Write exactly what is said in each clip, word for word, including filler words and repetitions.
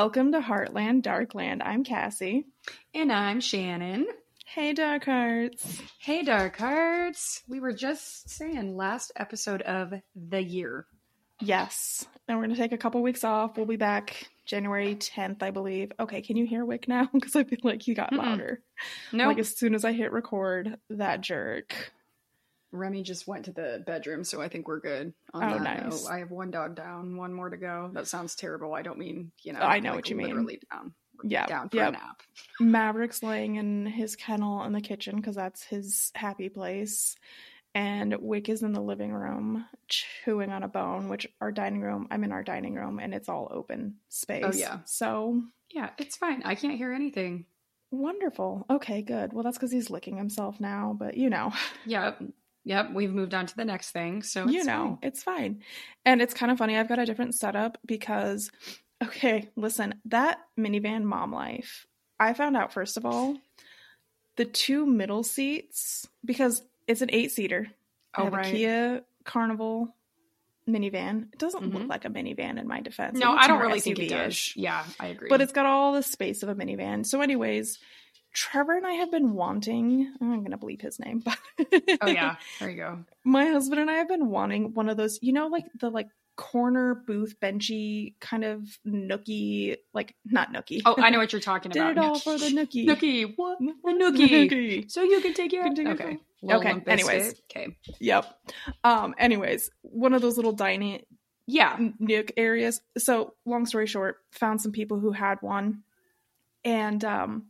Welcome to Heartland Darkland. I'm Cassie. And I'm Shannon. Hey, Dark Hearts. Hey, Dark Hearts. We were just saying last episode of the year. Yes. And we're going to take a couple weeks off. We'll be back January tenth, I believe. Okay, can you hear Wick now? Because I feel like he got Mm-mm. louder. No. Nope. Like as soon as I hit record, that jerk. Remy just went to the bedroom, so I think we're good. On oh, that nice. note. I have one dog down, one more to go. That sounds terrible. I don't mean, you know. I know like what you literally mean. down. Yeah. Down for yep. a nap. Maverick's laying in his kennel in the kitchen because that's his happy place. And Wick is in the living room chewing on a bone, which our dining room, I'm in our dining room, and it's all open space. Oh, yeah. So. Yeah, it's fine. I can't hear anything. Wonderful. Okay, good. Well, that's because he's licking himself now, but you know. Yep. Yep. We've moved on to the next thing. So it's you know, fine. It's fine. And it's kind of funny. I've got a different setup because, okay, listen, that minivan mom life, I found out, first of all, the two middle seats, because it's an eight-seater. I oh, have right. a Kia Carnival minivan. It doesn't mm-hmm. look like a minivan in my defense. No, I don't really S U V-ish. think it does. Yeah, I agree. But it's got all the space of a minivan. So anyways, Trevor and I have been wanting, I'm going to bleep his name, but oh yeah, there you go. My husband and I have been wanting one of those, you know, like the like corner booth benchy kind of nookie, like not nookie. Oh, I know what you're talking about. Did it all for the nookie. Nookie, what? The nookie. nookie. So you can take your can take okay. Okay. Anyways. Okay. Yep. Um. Anyways, one of those little dining, yeah, nook areas. So long story short, found some people who had one, and um.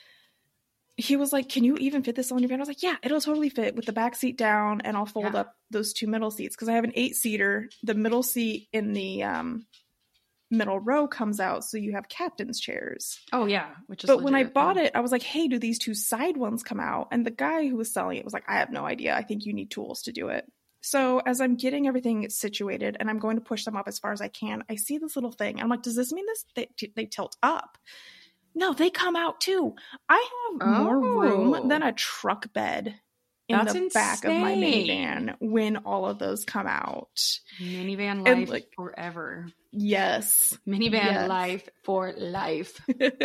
he was like, can you even fit this on your van? I was like, yeah, it'll totally fit with the back seat down, and I'll fold yeah. up those two middle seats because I have an eight-seater. The middle seat in the um, middle row comes out, so you have captain's chairs. Oh, yeah. Which is But legit. when I bought yeah. it, I was like, hey, do these two side ones come out? And the guy who was selling it was like, I have no idea. I think you need tools to do it. So as I'm getting everything situated and I'm going to push them up as far as I can, I see this little thing. I'm like, does this mean this they, they tilt up? No, they come out too. I have oh. more room than a truck bed in That's the insane. back of my minivan when all of those come out. Minivan life and, like, forever. Yes. Minivan yes. life for life.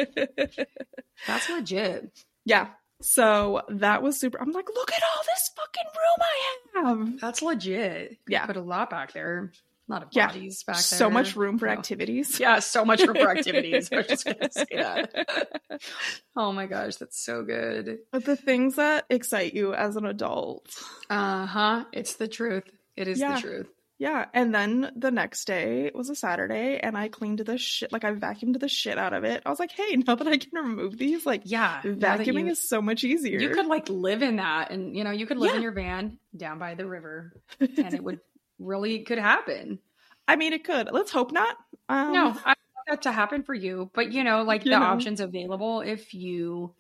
That's legit. Yeah. So that was super. I'm like, look at all this fucking room I have. That's legit. You yeah. put a lot back there. A lot of yeah. bodies back there. So much room for activities. Yeah, so much room for activities. I was just going to say that. Oh my gosh, that's so good. But the things that excite you as an adult. Uh-huh. It's the truth. It is yeah. the truth. Yeah. And then the next day was a Saturday and I cleaned the shit, like I vacuumed the shit out of it. I was like, hey, now that I can remove these, like, yeah, vacuuming you, is so much easier. You could like live in that and, you know, you could live yeah. in your van down by the river and it would really could happen. I mean, it could. Let's hope not. Um, no, I want that to happen for you. But, you know, like you the know. options available if you,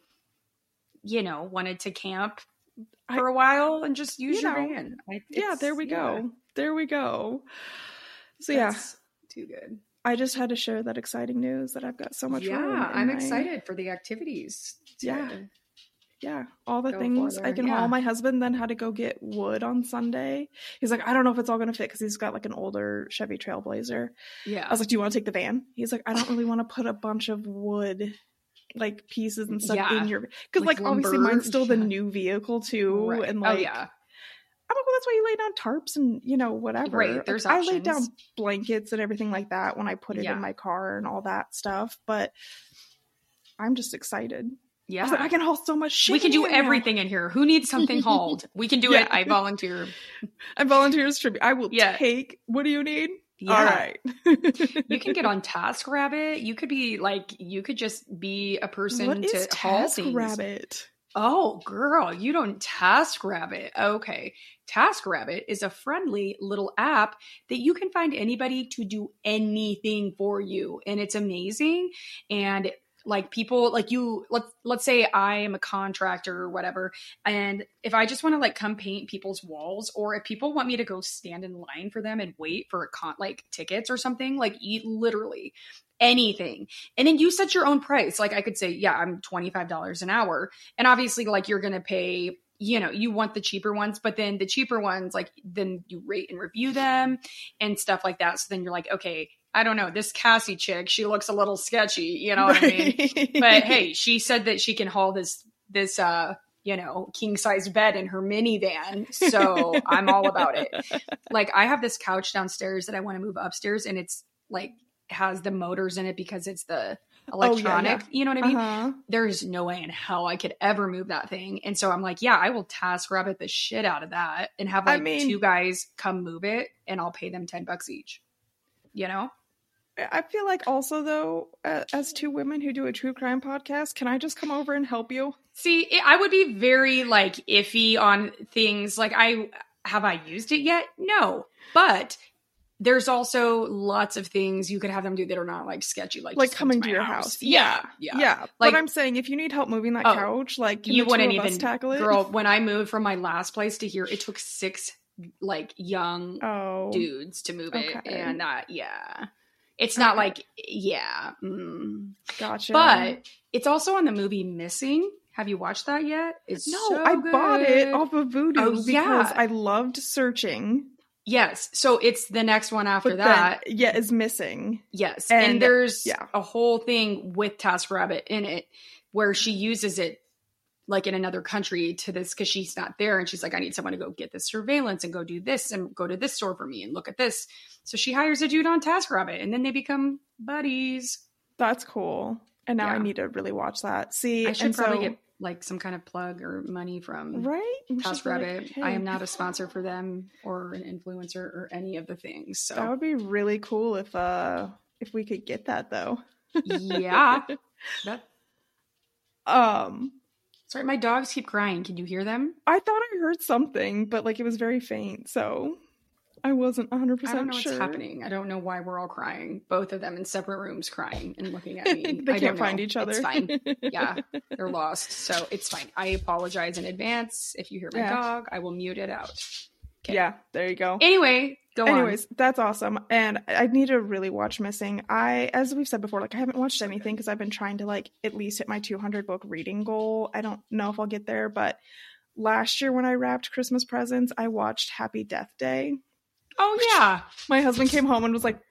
you know, wanted to camp for a while and just use you your know, van. I, yeah, there we yeah. go. There we go. So, That's yeah. too good. I just had to share that exciting news that I've got so much yeah, room. Yeah, I'm my... excited for the activities. To... Yeah. Yeah, all the Go things I can yeah. haul. My husband then had to go get wood on Sunday. He's like, I don't know if it's all going to fit because he's got like an older Chevy Trailblazer. Yeah. I was like, do you want to take the van? He's like, I don't really want to put a bunch of wood like pieces and stuff yeah. in your because like, like obviously mine's still the new vehicle too. Right. And like, oh, yeah. I'm like, well, that's why you lay down tarps and, you know, whatever. Right, there's like, options. I lay down blankets and everything like that when I put it yeah. in my car and all that stuff. But I'm just excited. Yeah. I was like, I can haul so much shit. We can do in everything now. in here. Who needs something hauled? We can do yeah. it. I volunteer. I volunteer as tribute. I will yeah. take. What do you need? Yeah. All right. You can get on TaskRabbit. You could be like, you could just be a person what to is haul things. TaskRabbit? Oh, girl, you don't TaskRabbit. Okay. TaskRabbit is a friendly little app that you can find anybody to do anything for you. And it's amazing. And like people like you, let's, let's say I am a contractor or whatever. And if I just want to like come paint people's walls, or if people want me to go stand in line for them and wait for a con like tickets or something, like you literally anything. And then you set your own price. Like I could say, yeah, I'm twenty-five dollars an hour. And obviously like you're going to pay, you know, you want the cheaper ones, but then the cheaper ones, like then you rate and review them and stuff like that. So then you're like, okay, I don't know, this Cassie chick, she looks a little sketchy, you know what I mean? But hey, she said that she can haul this, this, uh, you know, king size bed in her minivan. So I'm all about it. Like I have this couch downstairs that I want to move upstairs, and it's like has the motors in it because it's the electronic, oh, yeah, yeah. you know what I mean? Uh-huh. There's no way in hell I could ever move that thing. And so I'm like, yeah, I will TaskRabbit the shit out of that and have like I mean, two guys come move it, and I'll pay them ten bucks each, you know? I feel like also though, uh, as two women who do a true crime podcast, can I just come over and help you? See, I would be very like iffy on things. Like I, have I used it yet? No, but there's also lots of things you could have them do that are not like sketchy, like like coming to, to your house. house. Yeah, yeah, yeah. Like, but I'm saying if you need help moving that oh, couch, like can you the wouldn't two of even us tackle it. Girl, when I moved from my last place to here, it took six like young oh, dudes to move it, okay. and uh, yeah. It's not okay. like, yeah. Mm. Gotcha. But it's also on the movie Missing. Have you watched that yet? It's No, so I good. bought it off of Vudu oh, because yeah. I loved Searching. Yes. So it's the next one after but that. Then, yeah, is Missing. Yes. And, and there's yeah. a whole thing with TaskRabbit in it where she uses it like in another country to this because she's not there, and she's like, I need someone to go get this surveillance and go do this and go to this store for me and look at this. So she hires a dude on TaskRabbit, and then they become buddies. That's cool. And now yeah. I need to really watch that. See, I should and probably so, get like some kind of plug or money from right? TaskRabbit. Like, hey. I am not a sponsor for them or an influencer or any of the things. So that would be really cool if uh if we could get that though. yeah. That. Um. Sorry, my dogs keep crying. Can you hear them? I thought I heard something, but like it was very faint, so I wasn't one hundred percent sure. I don't know sure. what's happening. I don't know why we're all crying. Both of them in separate rooms crying and looking at me. They I can't don't find know. each other. It's fine. Yeah, they're lost. So it's fine. I apologize in advance. If you hear my yeah. dog, I will mute it out. Okay. Yeah, there you go. Anyway, go Anyways, on. Anyways, that's awesome. And I need to really watch Missing. I, as we've said before, like I haven't watched anything because I've been trying to like at least hit my two hundred book reading goal. I don't know if I'll get there, but last year when I wrapped Christmas presents, I watched Happy Death Day. Oh, yeah. My husband came home and was like,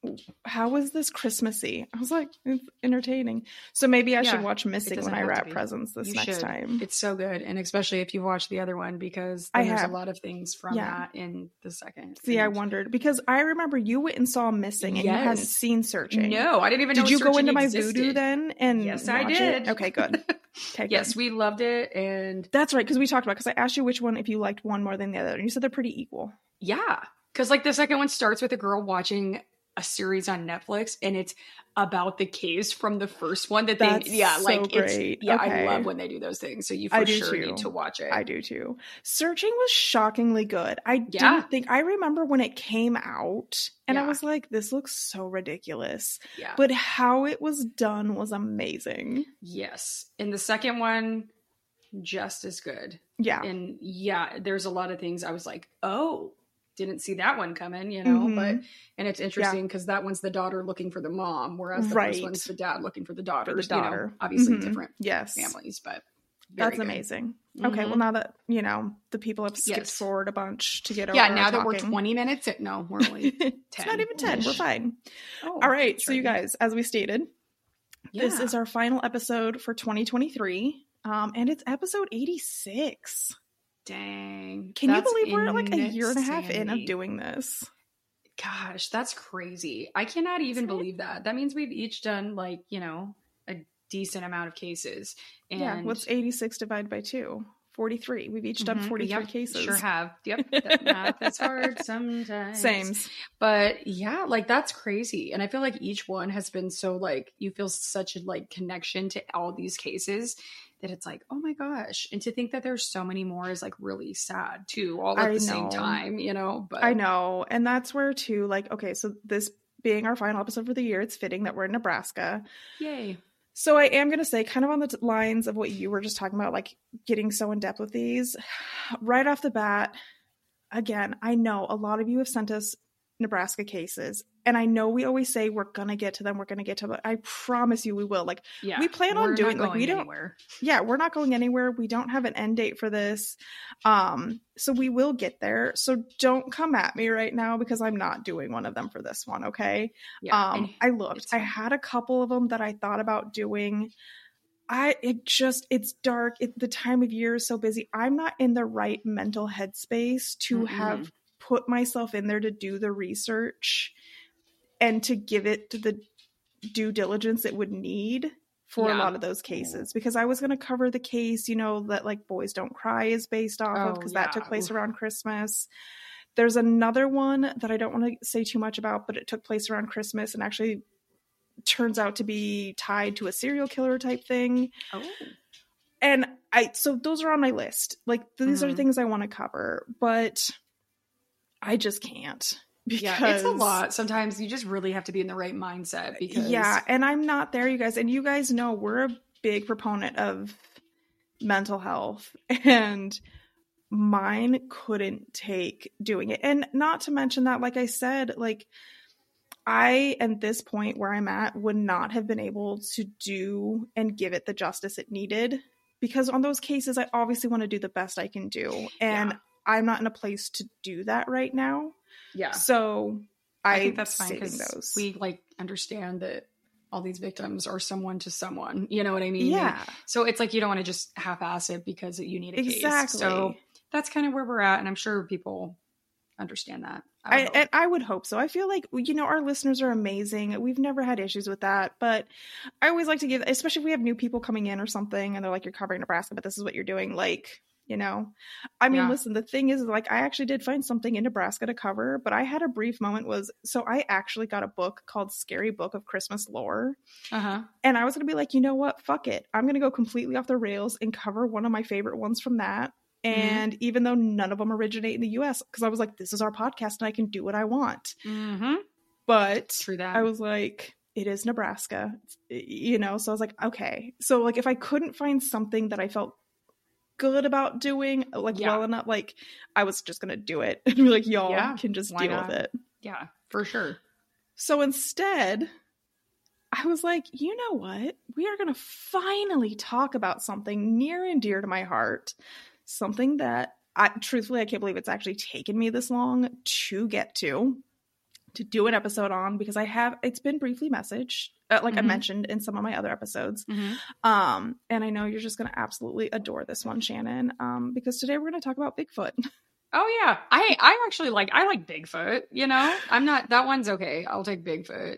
how is this Christmassy? I was like, it's entertaining. So maybe I yeah, should watch Missing when I wrap presents this you next should. time. It's so good. And especially if you watch the other one, because then I there's have. a lot of things from yeah. that in the second. See, and... I wondered because I remember you went and saw Missing and yes. you hadn't seen Searching. No, I didn't even know Did you go into my existed. Vudu then? And yes, I did. It? Okay, good. Okay, yes, good. we loved it. And that's right. Because we talked about, because I asked you which one, if you liked one more than the other. And you said they're pretty equal. Yeah. Because like the second one starts with a girl watching a series on Netflix, and it's about the case from the first one that they That's yeah so like great. it's yeah okay. I love when they do those things, so you for sure too. need to watch it. I do too. Searching was shockingly good. I yeah. didn't think I remember when it came out and yeah. I was like, this looks so ridiculous. Yeah. But how it was done was amazing. Yes. And the second one just as good. Yeah. And yeah, there's a lot of things I was like, oh, didn't see that one coming, you know, mm-hmm. but, and it's interesting because yeah. that one's the daughter looking for the mom, whereas the right. first one's the dad looking for the daughter. For the daughter. You know, obviously mm-hmm. different yes. families, but that's good. Amazing. Mm-hmm. Okay. Well, now that, you know, the people have skipped yes. forward a bunch to get over Yeah. Now that talking. we're twenty minutes in, no, we're only ten. It's not even ten. We're fine. Oh, all right. So you guys, as we stated, yeah. this is our final episode for twenty twenty-three. Um, and it's episode eighty-six. Dang. Can you believe we're like a year and a half in of insanity. doing this? Gosh, that's crazy. I cannot even believe that. That means we've each done like, you know, a decent amount of cases. And yeah, what's eighty-six divided by two? forty-three. We've each done mm-hmm. forty-three yep, cases. Sure have. Yep. That math is hard sometimes. Same. But yeah, like that's crazy. And I feel like each one has been so like, you feel such a like connection to all these cases that it's like, oh my gosh. And to think that there's so many more is like really sad too, all at I the know. same time, you know? But I know. And that's where too, like, okay, so this being our final episode for the year, it's fitting that we're in Nebraska. Yay. So I am going to say, kind of on the t- lines of what you were just talking about, like getting so in depth with these, right off the bat, again, I know a lot of you have sent us Nebraska cases. And I know we always say we're going to get to them. We're going to get to them. I promise you we will. Like, yeah, we plan on doing, like, we don't, anywhere. yeah, we're not going anywhere. We don't have an end date for this. Um, so we will get there. So don't come at me right now because I'm not doing one of them for this one. Okay. Yeah, um, I looked, I had a couple of them that I thought about doing. I, it just, it's dark. It, the time of year is so busy. I'm not in the right mental headspace to mm-hmm. have put myself in there to do the research and to give it to the due diligence it would need for yeah. a lot of those cases, because I was going to cover the case, you know, that like Boys Don't Cry is based off oh, of, because yeah. that took place Oof. around Christmas. There's another one that I don't want to say too much about, but it took place around Christmas and actually turns out to be tied to a serial killer type thing. Oh. And I, so those are on my list. Like, these mm-hmm. are things I want to cover, but I just can't. Because, yeah, it's a lot. Sometimes you just really have to be in the right mindset. Because yeah, and I'm not there, you guys. And you guys know we're a big proponent of mental health, and mine couldn't take doing it. And not to mention that, like I said, like I, at this point where I'm at, would not have been able to do and give it the justice it needed, because on those cases, I obviously want to do the best I can do. And yeah. I'm not in a place to do that right now. Yeah. So I, I think that's fine, because we like understand that all these victims are someone to someone. You know what I mean? Yeah. And so it's like you don't want to just half-ass it because you need a exactly. case. So that's kind of where we're at, and I'm sure people understand that. I, I and I would hope so. I feel like, you know, our listeners are amazing. We've never had issues with that, but I always like to give, especially if we have new people coming in or something, and they're like, "You're covering Nebraska, but this is what you're doing." Like, you know, I mean, yeah. listen, the thing is, like, I actually did find something in Nebraska to cover, but I had a brief moment was, so I actually got a book called Scary Book of Christmas Lore. Uh-huh. And I was going to be like, you know what? Fuck it. I'm going to go completely off the rails and cover one of my favorite ones from that. And mm-hmm. even though none of them originate in the U S, because I was like, this is our podcast and I can do what I want. Mm-hmm. But True that. I was like, it is Nebraska, you know? So I was like, okay. So like, if I couldn't find something that I felt good about doing, like yeah. well enough, like I was just gonna do it and be like, y'all yeah. can just Why deal not? with it. Yeah, for sure. So instead, I was like, you know what? We are gonna finally talk about something near and dear to my heart. Something that I truthfully I can't believe it's actually taken me this long to get to. To do an episode on, because I have, it's been briefly messaged, uh, like mm-hmm. I mentioned in some of my other episodes. Mm-hmm. Um, and I know you're just going to absolutely adore this one, Shannon, um, because today we're going to talk about Bigfoot. Oh yeah. I, I actually like, I like Bigfoot, you know, I'm not, that one's okay. I'll take Bigfoot.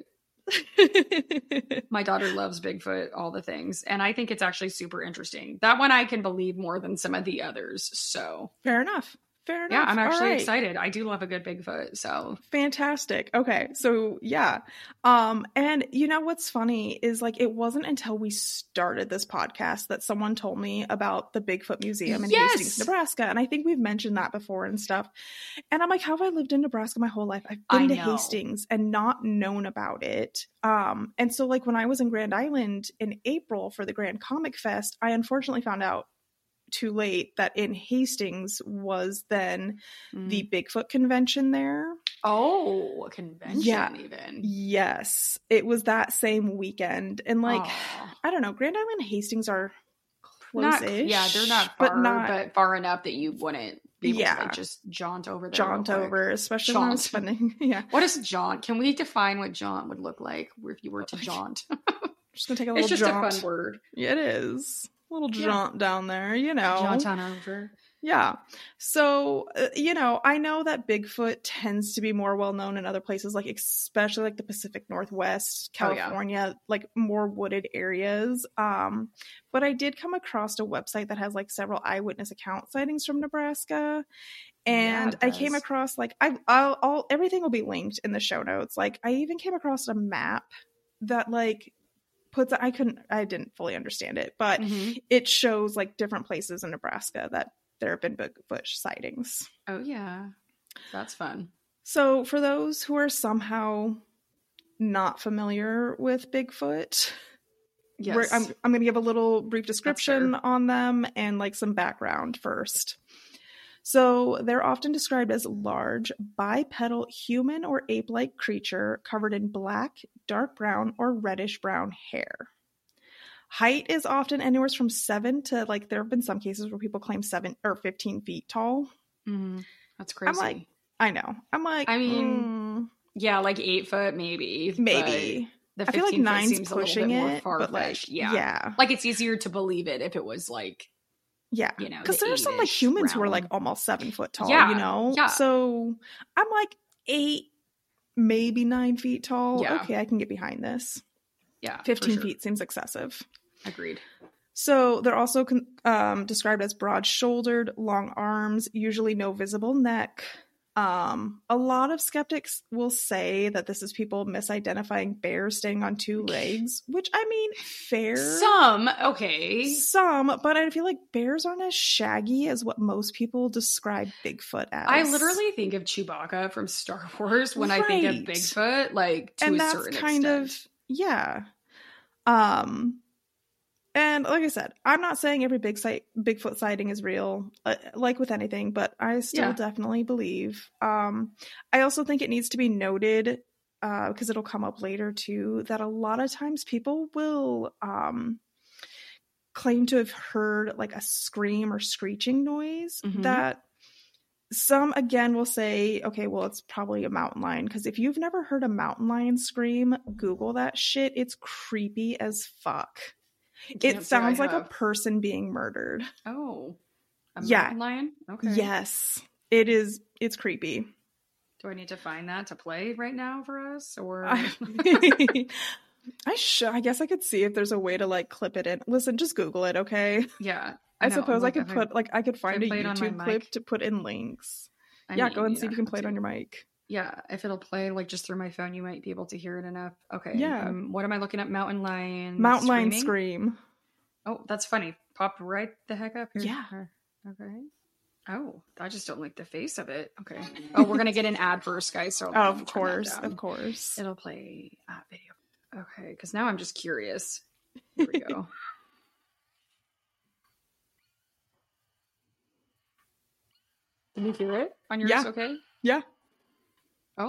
My daughter loves Bigfoot, all the things. And I think it's actually super interesting. That one I can believe more than some of the others. So fair enough. Fair enough. Yeah, I'm actually right. excited. I do love a good Bigfoot, so. Fantastic. Okay, so yeah. Um, and you know what's funny is, like, it wasn't until we started this podcast that someone told me about the Bigfoot Museum in yes! Hastings, Nebraska. And I think we've mentioned that before and stuff. And I'm like, how have I lived in Nebraska my whole life? I've been I to know. Hastings and not known about it. Um, and so, like, when I was in Grand Island in April for the Grand Comic Fest, I unfortunately found out too late that in Hastings was then mm. the Bigfoot convention there. Oh, a convention yeah. even. Yes. It was that same weekend. And like, Aww. I don't know, Grand Island and Hastings are close-ish. Not, yeah, they're not far, but, not, but far enough that you wouldn't be able yeah. to like just jaunt over there. Jaunt over, especially jaunt. when I was spending, yeah. What is jaunt? Can we define what jaunt would look like if you were to jaunt? I'm just going to take a little jaunt. It's just jaunt. a fun word. Yeah, it is. A little jaunt yeah. down there, you know. Jaunt on over. Yeah. So, uh, you know, I know that Bigfoot tends to be more well known in other places, like especially like the Pacific Northwest, California, oh, yeah. like more wooded areas. Um, but I did come across a website that has like several eyewitness account sightings from Nebraska. And yeah, I came across like I I'll, I'll everything will be linked in the show notes. Like I even came across a map that like puts I couldn't I didn't fully understand it, but mm-hmm. it shows like different places in Nebraska that there have been Bigfoot sightings. Oh yeah, that's fun. So for those who are somehow not familiar with Bigfoot, yes, we're, I'm I'm going to give a little brief description on them and like some background first. So they're often described as large, bipedal human or ape-like creature covered in black, dark brown, or reddish brown hair. Height is often anywhere from seven to, like, there have been some cases where people claim seven or fifteen feet tall. Mm, that's crazy. I'm like, I know. I'm like, I mean, mm, yeah, like eight foot, maybe. maybe. The I feel like nine's seems pushing a little bit it, more but like, far-fetched. Yeah. yeah. Like, it's easier to believe it if it was like, yeah. you know, Because the there are some like eight-ish humans who are realm. like almost seven foot tall, Yeah, you know? yeah. So I'm like eight, maybe nine feet tall. Yeah. Okay, I can get behind this. Yeah. for fifteen sure. feet seems excessive. Agreed. So they're also con- um, described as broad-shouldered, long arms, usually no visible neck. Um, a lot of skeptics will say that this is people misidentifying bears standing on two legs, which, I mean, fair. Some, okay. Some, but I feel like bears aren't as shaggy as what most people describe Bigfoot as. I literally think of Chewbacca from Star Wars when I think of Right. Bigfoot, like, to and a that's certain kind extent. of, yeah. Um, and like I said, I'm not saying every big sight, Bigfoot sighting is real, uh, like with anything, but I still Yeah. definitely believe. Um, I also think it needs to be noted, uh, because it'll come up later too, that a lot of times people will um, claim to have heard like a scream or screeching noise Mhm. that some, again, will say, okay, well, it's probably a mountain lion. Because if you've never heard a mountain lion scream, Google that shit. It's creepy as fuck. Can't It say I sounds like a have. person being murdered. Oh. A Yeah. mountain lion? Okay. Yes, it is. It's creepy. Do I need to find that to play right now for us? Or I, I should. I guess I could see if there's a way to like clip it in. Listen, just Google it, okay? yeah. I, know, suppose like, I could if put like I could find a play it on my YouTube clip mic? to put in links. I yeah, mean, go and you see if you don't can play have it on to. your mic. Yeah, if it'll play like just through my phone, you might be able to hear it enough. Okay. Yeah. Um, what am I looking at? Mountain lion. Mountain lion screaming? scream. Oh, that's funny. Pop right the heck up here. Yeah. Okay. Oh, I just don't like the face of it. Okay. Oh, we're gonna get an ad first, guys. So Oh, let me of turn that course, down. of course. It'll play uh, video. Okay, because now I'm just curious. Here we go. Can you hear it on yours? Yeah. Okay. Yeah. Oh.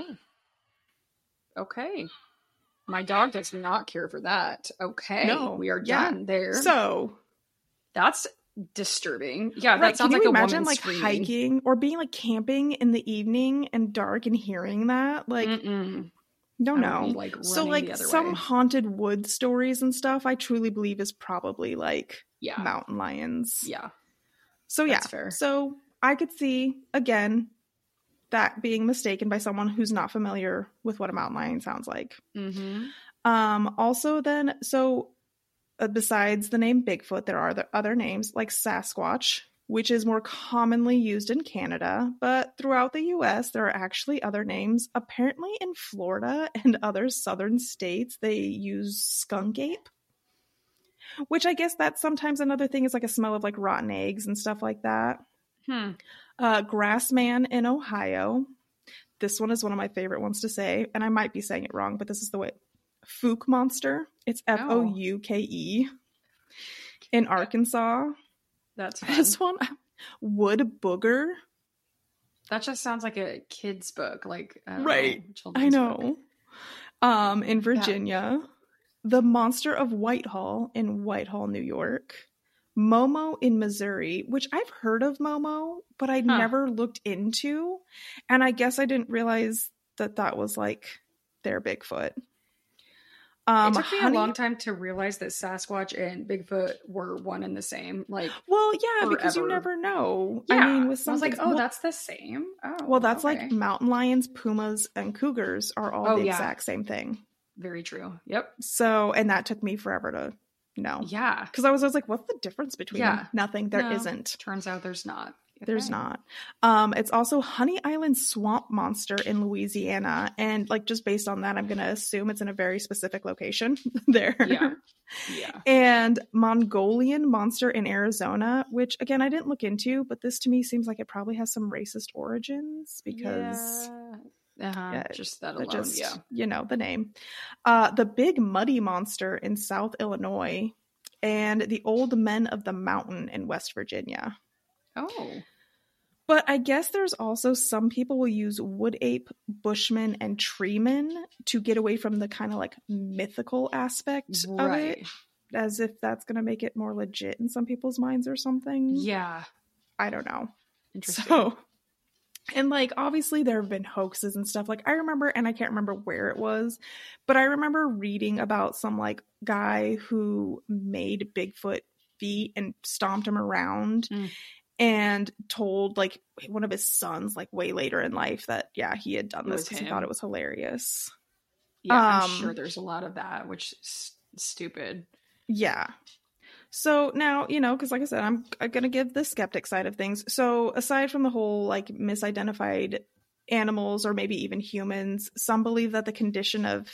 Okay. My dog does not care for that. Okay. No. We are Yeah. done there. So That's disturbing. Yeah, right, that sounds can like you a imagine woman like screaming. hiking or being like camping in the evening and dark and hearing that? Like, Mm-mm. don't I would know. be, like, So running like the other some way. haunted wood stories and stuff, I truly believe is probably like Yeah. mountain lions. Yeah. So yeah, That's fair. so I could see again that being mistaken by someone who's not familiar with what a mountain lion sounds like. Mm-hmm. Um, also then, so uh, besides the name Bigfoot, there are the other names like Sasquatch, which is more commonly used in Canada, but throughout the U S, there are actually other names. Apparently in Florida and other southern states, they use skunk ape, which I guess that's sometimes another thing is like a smell of like rotten eggs and stuff like that. Hmm. Uh, Grassman in Ohio. This one is one of my favorite ones to say, and I might be saying it wrong, but this is the way. Fouk monster. It's F O U K E. In Arkansas. That's fun. This one, Wood booger. That just sounds like a kid's book, like I don't Right. know, I children's book. know. Um, in Virginia, the monster of Whitehall in Whitehall, New York. Momo in Missouri, which I've heard of Momo, but I'd Huh. never looked into. And I guess I didn't realize that that was like their Bigfoot. Um, It took me honey- a long time to realize that Sasquatch and Bigfoot were one and the same. Like, Well, yeah, because you forever. never know. yeah, I mean, with I was something, like, oh, well, that's the same. Oh, well, that's okay. like mountain lions, pumas, and cougars are all Oh, the yeah. exact same thing. Very true. Yep. So, and that took me forever to know. Yeah. Because I was, I was like, what's the difference between Yeah. them? Nothing. There No. not Turns out there's not. There's Okay. not. Um, it's also Honey Island swamp monster in Louisiana. And like, just based on that, I'm going to assume it's in a very specific location there. Yeah. Yeah. And Mongolian monster in Arizona, which again, I didn't look into, but this to me seems like it probably has some racist origins because Yeah. Uh-huh. Yeah, just that that alone. just, yeah. you know, the name. Uh, the Big Muddy Monster in South Illinois and the Old Men of the Mountain in West Virginia. Oh. But I guess there's also some people will use wood ape, bushman, and treeman to get away from the kind of like mythical aspect Right. of it, as if that's going to make it more legit in some people's minds or something. Yeah. I don't know. Interesting. So, and like obviously there have been hoaxes and stuff. Like I remember, and I can't remember where it was, but I remember reading about some like guy who made Bigfoot feet and stomped him around. Mm. And told like one of his sons like way later in life that yeah he had done It this was because he him. thought it was hilarious. Yeah, I'm Um, sure there's a lot of that, which is stupid. Yeah. So now, you know, because like I said, I'm, I'm going to give the skeptic side of things. So aside from the whole like misidentified animals or maybe even humans, some believe that the condition of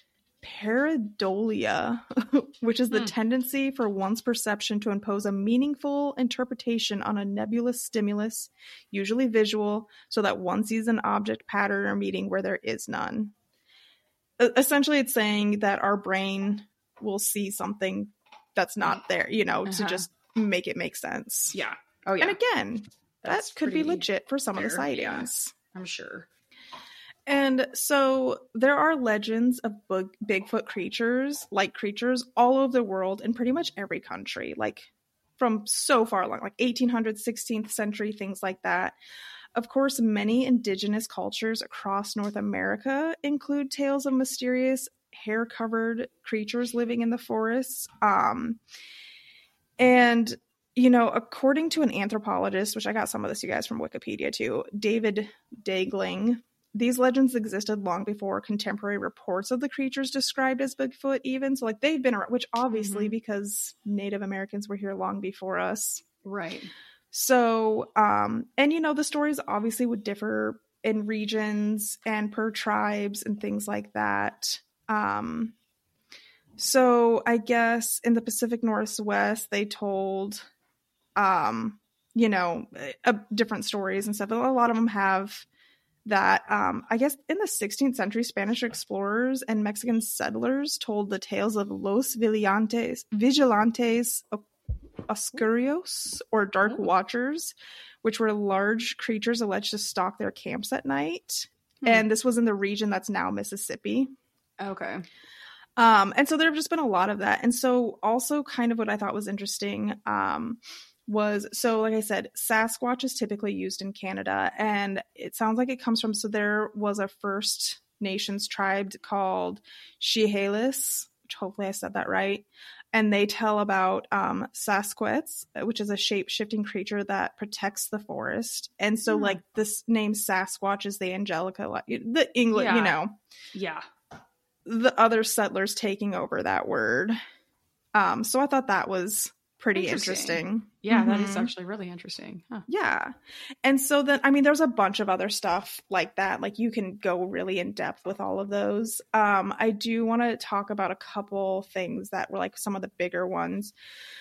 pareidolia, which is the Hmm. tendency for one's perception to impose a meaningful interpretation on a nebulous stimulus, usually visual, so that one sees an object, pattern, or meaning where there is none. E- Essentially, it's saying that our brain will see something that's not there, you know, to Uh-huh. just make it make sense. Yeah. Oh, yeah. And again, That's that could be pretty legit for some of the fair, yeah. sightings. I'm sure. And so there are legends of bug- Bigfoot creatures, like creatures, all over the world in pretty much every country, like from so far along, like eighteen hundreds, sixteenth century, things like that. Of course, many indigenous cultures across North America include tales of mysterious hair-covered creatures living in the forests. Um, and, you know, according to an anthropologist, which I got some of this, you guys, from Wikipedia too, David Daegling, these legends existed long before contemporary reports of the creatures described as Bigfoot even. So like they've been around, which obviously Mhm. because Native Americans were here long before us. Right. So, um, and you know, the stories obviously would differ in regions and per tribes and things like that. Um, so I guess in the Pacific Northwest, they told, um, you know, uh, different stories and stuff. A lot of them have that, um, I guess in the sixteenth century, Spanish explorers and Mexican settlers told the tales of Los Vigilantes, Vigilantes Oscurios, or Dark Oh. Watchers, which were large creatures alleged to stalk their camps at night. Hmm. And this was in the region that's now Mississippi. Okay. Um, and so there have just been a lot of that. And so also kind of what I thought was interesting um, was, so like I said, Sasquatch is typically used in Canada, and it sounds like it comes from, so there was a First Nations tribe called Chehalis, which hopefully I said that right. And they tell about um, Sasquatch, which is a shape-shifting creature that protects the forest. And so Hmm. like this name Sasquatch is the Angelica, like, the English, Yeah. you know. Yeah. The other settlers taking over that word. Um, so I thought that was pretty Interesting. interesting. Yeah, that is Mhm. actually really interesting. Huh. Yeah. And so then, I mean, there's a bunch of other stuff like that. Like you can go really in depth with all of those. Um, I do want to talk about a couple things that were like some of the bigger ones.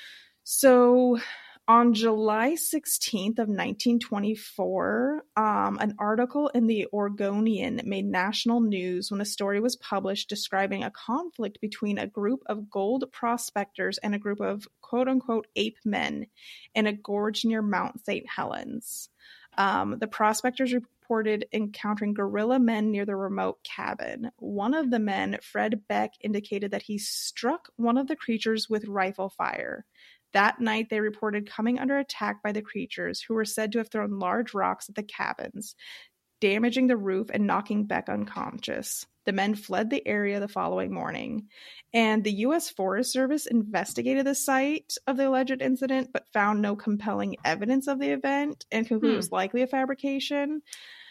So on July sixteenth of nineteen twenty-four, um, an article in the Oregonian made national news when a story was published describing a conflict between a group of gold prospectors and a group of quote-unquote ape men in a gorge near Mount Saint Helens. Um, the prospectors reported encountering gorilla men near the remote cabin. One of the men, Fred Beck, indicated that he struck one of the creatures with rifle fire. That night, they reported coming under attack by the creatures, who were said to have thrown large rocks at the cabins, damaging the roof and knocking Beck unconscious. The men fled the area the following morning. And the U S Forest Service investigated the site of the alleged incident, but found no compelling evidence of the event and concluded Hmm. it was likely a fabrication.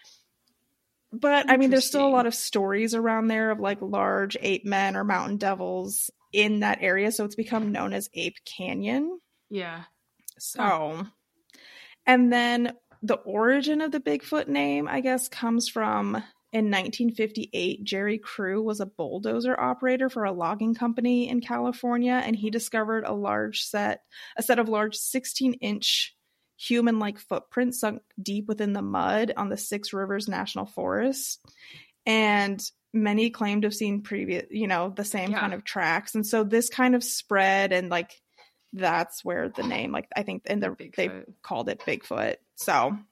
But, I mean, there's still a lot of stories around there of, like, large ape men or mountain devils in that area, so it's become known as Ape Canyon. Yeah. So, and then the origin of the Bigfoot name, I guess, comes from in nineteen fifty-eight, Jerry Crew was a bulldozer operator for a logging company in California, and he discovered a large set, a set of large sixteen inch human-like footprints sunk deep within the mud on the Six Rivers National Forest. And many claim to have seen previous, you know, the same Yeah. kind of tracks. And so this kind of spread, and like that's where the name, like I think, and the, they Bigfoot. called it Bigfoot. So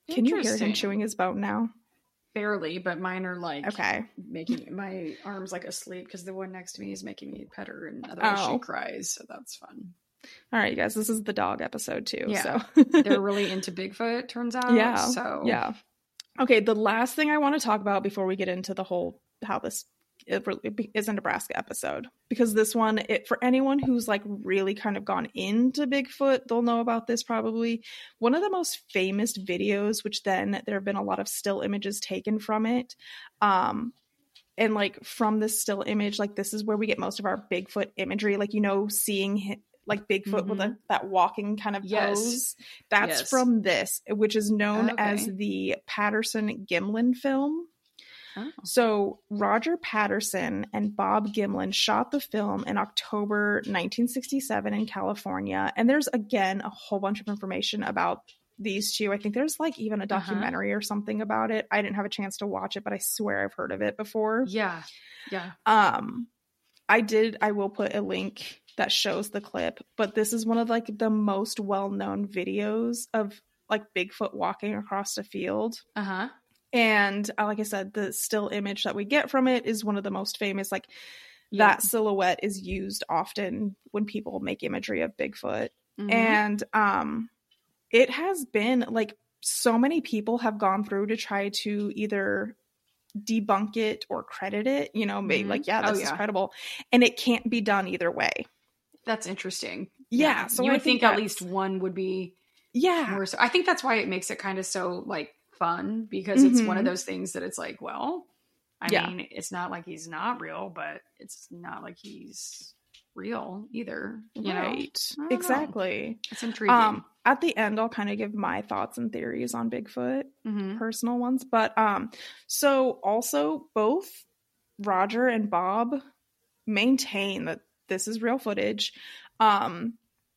Can you hear him Interesting. chewing his bone now? Barely, but mine are like Okay. making my arms like asleep because the one next to me is making me pet her, and otherwise Oh. she cries. So that's fun. All right, you guys, this is the dog episode too. Yeah. So They're really into Bigfoot, turns out. yeah. So Yeah. Okay, the last thing I want to talk about before we get into the whole how this it really is a Nebraska episode, because this one, it for anyone who's like really kind of gone into Bigfoot, they'll know about this probably. One of the most famous videos, which then there have been a lot of still images taken from it, um, and like from this still image, like this is where we get most of our Bigfoot imagery, like you know, seeing him, like Bigfoot mm-hmm. with a, that walking kind of yes. pose. That's yes. from this, which is known okay. as the Patterson-Gimlin film. Oh. So Roger Patterson and Bob Gimlin shot the film in October nineteen sixty-seven in California. And there's, again, a whole bunch of information about these two. I think there's like even a documentary uh-huh. or something about it. I didn't have a chance to watch it, but I swear I've heard of it before. Yeah. Yeah. Um, I did, I will put a link that shows the clip, but this is one of like the most well-known videos of like Bigfoot walking across a field. Uh-huh. And uh, like I said, the still image that we get from it is one of the most famous. Like yeah. that silhouette is used often when people make imagery of Bigfoot. Mm-hmm. And um, it has been like so many people have gone through to try to either debunk it or credit it, you know, mm-hmm. maybe like, yeah, this oh, yeah. is credible. And it can't be done either way. That's interesting. Yeah. yeah. So you I would think, think at least one would be. Yeah. More so. I think that's why it makes it kind of so like fun, because it's mm-hmm. one of those things that it's like, well, I yeah. mean, it's not like he's not real, but it's not like he's real either. You right. know? Exactly. Know. It's intriguing. Um, at the end, I'll kind of give my thoughts and theories on Bigfoot, mm-hmm. personal ones. But um, so also both Roger and Bob maintain that this is real footage. Um,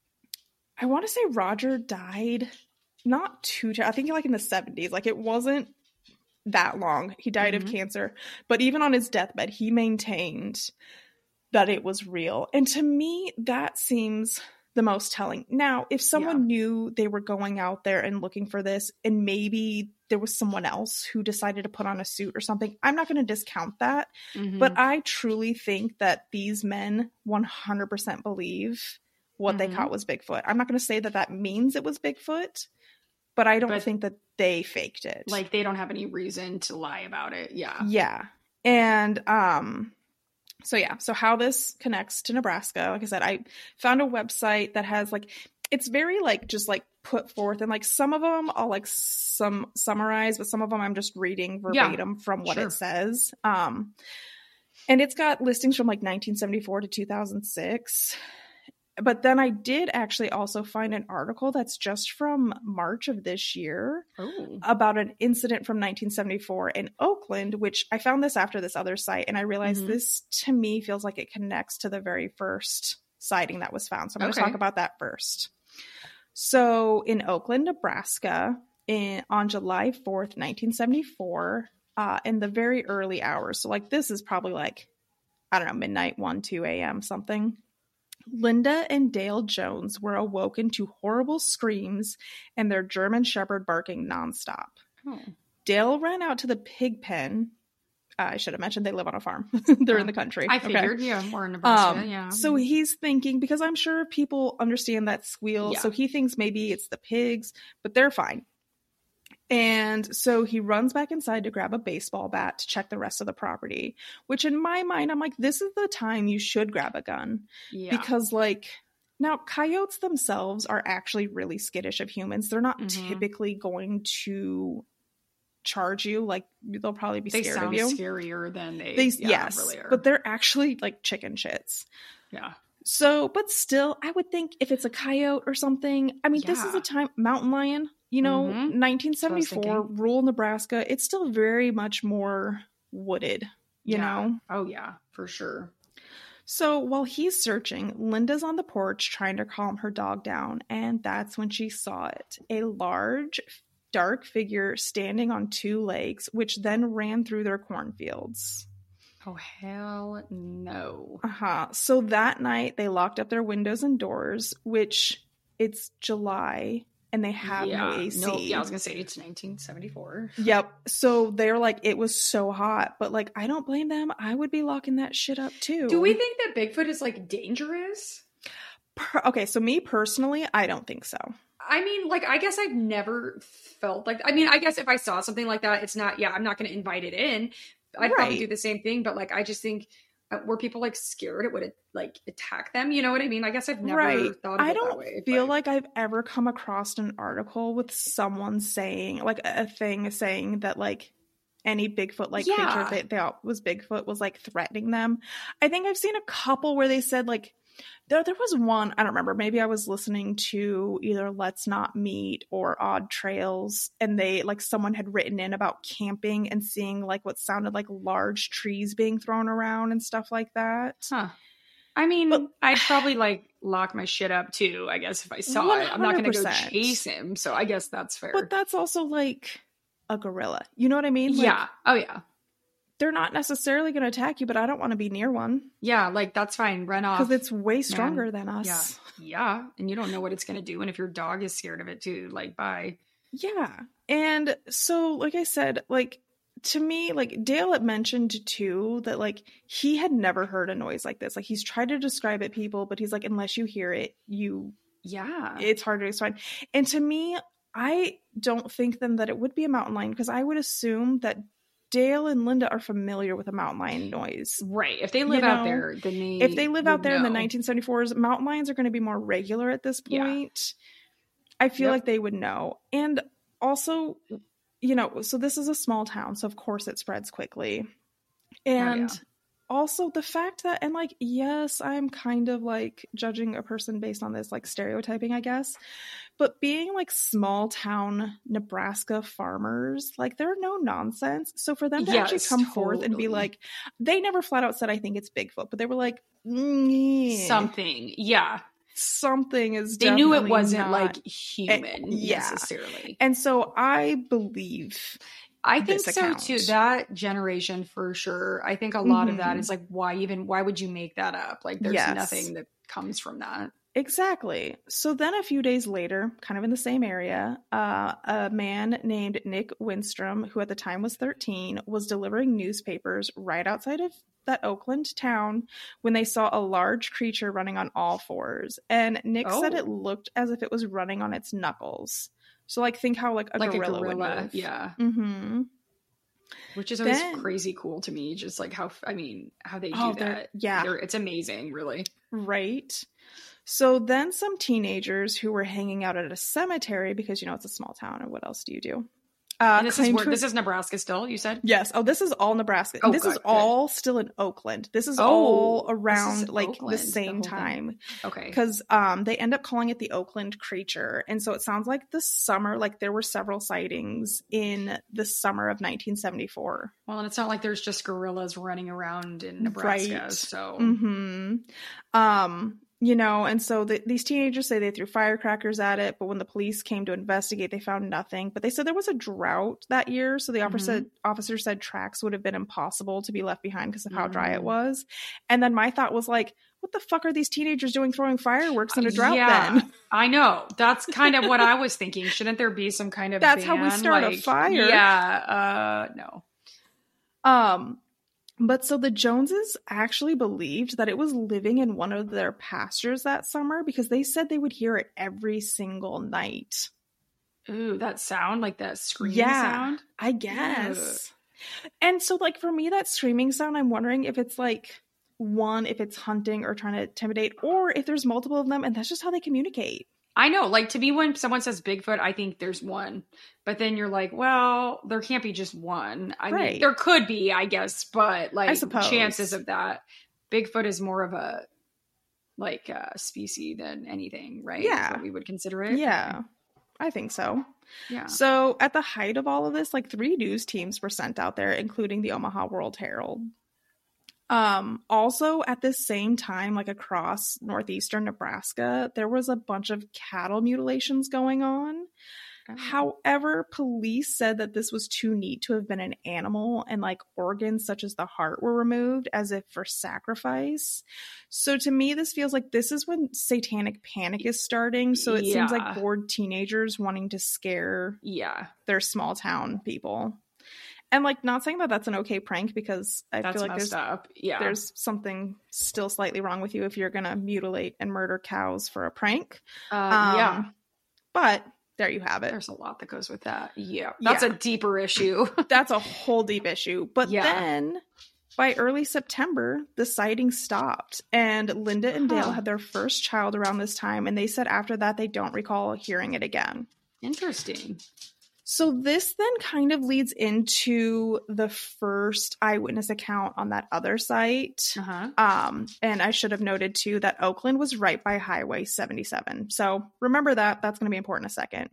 I want to say Roger died not too, I think like in the seventies, like it wasn't that long. He died mm-hmm. of cancer, but even on his deathbed, he maintained that it was real. And to me, that seems the most telling. Now, if someone yeah. knew they were going out there and looking for this, and maybe there was someone else who decided to put on a suit or something, I'm not going to discount that. Mm-hmm. But I truly think that these men one hundred percent believe what mm-hmm. they caught was Bigfoot. I'm not going to say that that means it was Bigfoot, but I don't but, think that they faked it. Like, they don't have any reason to lie about it. Yeah. Yeah. And, um, so yeah, so how this connects to Nebraska, like I said, I found a website that has like, it's very like, just like put forth, and like some of them I'll like some summarize, but some of them I'm just reading verbatim yeah, from what sure. it says. Um, and it's got listings from like nineteen seventy-four to two thousand six. But then I did actually also find an article that's just from March of this year Ooh. about an incident from nineteen seventy-four in Oakland, which I found this after this other site. And I realized mm-hmm. this to me feels like it connects to the very first sighting that was found. So I'm going to okay. talk about that first. So in Oakland, Nebraska, in, on July fourth, nineteen seventy-four, uh, in the very early hours. So like this is probably like, I don't know, midnight, one, two a.m. something. Linda and Dale Jones were awoken to horrible screams and their German Shepherd barking nonstop. Oh. Dale ran out to the pig pen. Uh, I should have mentioned they live on a farm. They're oh. in the country. I figured, okay. yeah, we're in Nebraska, um, yeah. So he's thinking, because I'm sure people understand that squeal, yeah. so he thinks maybe it's the pigs, but they're fine. And so he runs back inside to grab a baseball bat to check the rest of the property, which in my mind, I'm like, this is the time you should grab a gun. Yeah. Because like, now coyotes themselves are actually really skittish of humans. They're not mm-hmm. typically going to charge you. Like they'll probably be they scared sound of you. Scarier than they, they yeah, yes, really are. But they're actually like chicken shits. Yeah. So, but still, I would think if it's a coyote or something, I mean, yeah. this is a time, mountain lion, you know, mm-hmm. nineteen seventy-four, rural Nebraska, it's still very much more wooded, you yeah. know? Oh, yeah, for sure. So while he's searching, Linda's on the porch trying to calm her dog down, and that's when she saw it. A large, dark figure standing on two legs, which then ran through their cornfields. Oh, hell no. Uh-huh. So that night, they locked up their windows and doors, which it's July, and they have yeah, no A C. No, yeah, I was gonna say it's nineteen seventy-four. Yep. So they're like, it was so hot, but like, I don't blame them. I would be locking that shit up too. Do we think that Bigfoot is like dangerous? Per- okay, so me personally, I don't think so. I mean, like, I guess I've never felt like, I mean, I guess if I saw something like that, it's not, yeah, I'm not going to invite it in. I'd Right. probably do the same thing, but like, I just think, uh, were people like scared it would like attack them? You know what I mean? I guess I've never Right. thought of I it don't that way. feel but- like I've ever come across an article with someone saying, like a thing saying that like any Bigfoot like Yeah. creature that they thought was Bigfoot was like threatening them. I think I've seen a couple where they said like, There, there was one, I don't remember, maybe I was listening to either Let's Not Meet or Odd Trails, and they, like, someone had written in about camping and seeing, like, what sounded like large trees being thrown around and stuff like that. Huh. I mean, But- I'd probably, like, lock my shit up, too, I guess, if I saw it. I'm not going to go one hundred percent. chase him, so I guess that's fair. But that's also, like, a gorilla. You know what I mean? Like, yeah. Oh, yeah. they're not necessarily going to attack you, but I don't want to be near one. Yeah, like, that's fine. Run off. Because it's way stronger than us. Yeah. Yeah. And you don't know what it's going to do. And if your dog is scared of it, too, like, bye. Yeah. And so, like I said, like, to me, like, Dale had mentioned, too, that, like, he had never heard a noise like this. Like, he's tried to describe it, people, but he's like, unless you hear it, you... Yeah. It's hard to explain. And to me, I don't think then that it would be a mountain lion, because I would assume that Dale and Linda are familiar with a mountain lion noise. Right. If they live You out know, there, then they If they live out would there in the know. nineteen seventy-fours, mountain lions are going to be more regular at this Yeah. point. I feel Yep. like they would know. And also, you know, so this is a small town, so of course it spreads quickly. And yeah. also the fact that, and like, yes, I'm kind of like judging a person based on this, like stereotyping, I guess. But being like small town Nebraska farmers, like they're no nonsense. So for them to actually Yes, come forth and be totally. like, they never flat out said, I think it's Bigfoot, but they were like, mm, Something. Yeah. something is They knew it definitely wasn't not- like human yeah. necessarily. And so I believe I think this so account. too. That generation for sure. I think a lot of that Mhm. is like, why even, why would you make that up? Like there's Yes. nothing that comes from that. Exactly. So then a few days later, kind of in the same area, uh, a man named Nick Winstrom, who at the time was thirteen, was delivering newspapers right outside of that Oakland town when they saw a large creature running on all fours. And Nick said Oh. it looked as if it was running on its knuckles. So like think how like a like gorilla, a gorilla. would move. Yeah. Mm-hmm. Which is always Then- crazy cool to me. Just like how, I mean, how they do Oh, they're- that. yeah. They're, it's amazing, really. Right. So then some teenagers who were hanging out at a cemetery, because, you know, it's a small town, and what else do you do? Uh, And this is claimed where, to- this is Nebraska still, you said? Yes. Oh, this is all Nebraska. Oh, this good, is good. all still in Oakland. This is Oh, all this is around like Oakland, the the same whole thing. time. Okay. Because um, they end up calling it the Oakland Creature. And so it sounds like the summer, like there were several sightings in the summer of nineteen seventy-four. Well, and it's not like there's just gorillas running around in Nebraska. Right. So Mm-hmm. Um, you know, and so the, these teenagers say they threw firecrackers at it, but when the police came to investigate, they found nothing. But they said there was a drought that year, so the Mhm. officer said, officer said tracks would have been impossible to be left behind because of how dry Mm. it was. And then my thought was like, what the fuck are these teenagers doing throwing fireworks in a drought yeah, then? I know. That's kind of what I was thinking. Shouldn't there be some kind of That's how we ban? start a Like, fire. Yeah. Uh, no. Um, but so the Joneses actually believed that it was living in one of their pastures that summer because they said they would hear it every single night. Ooh, that sound, like that screaming Yeah. sound. I guess. And so, like, for me, that screaming sound, I'm wondering if it's like one, if it's hunting or trying to intimidate, or if there's multiple of them and that's just how they communicate. I know. Like, to me, when someone says Bigfoot, I think there's one. But then you're like, well, there can't be just one. I mean, Right. there could be, I guess, but like suppose. chances of that. Bigfoot is more of a like uh species than anything, right? Is Yeah. what we would consider it. Yeah, I think so. Yeah. So at the height of all of this, like three news teams were sent out there, including the Omaha World Herald. Um, also at this same time, like across northeastern Nebraska, there was a bunch of cattle mutilations going on. However, police said that this was too neat to have been an animal, and like organs such as the heart were removed as if for sacrifice. So to me, this feels like this is when satanic panic is starting. So it Yeah. seems like bored teenagers wanting to scare Yeah. their small town people. And like, not saying that that's an okay prank, because I That's feel like messed there's up. Yeah. there's something still slightly wrong with you if you're gonna mutilate and murder cows for a prank. Uh, Um, yeah. But there you have it. There's a lot that goes with that. Yeah. That's a Yeah. deeper issue. That's a whole deep issue. But Yeah. then by early September, the sighting stopped, and Linda and Dale Huh. had their first child around this time, and they said after that they don't recall hearing it again. Interesting. So this then kind of leads into the first eyewitness account on that other site. Uh-huh. Um, and I should have noted too that Oakland was right by Highway seventy-seven. So remember that. That's going to be important in a second.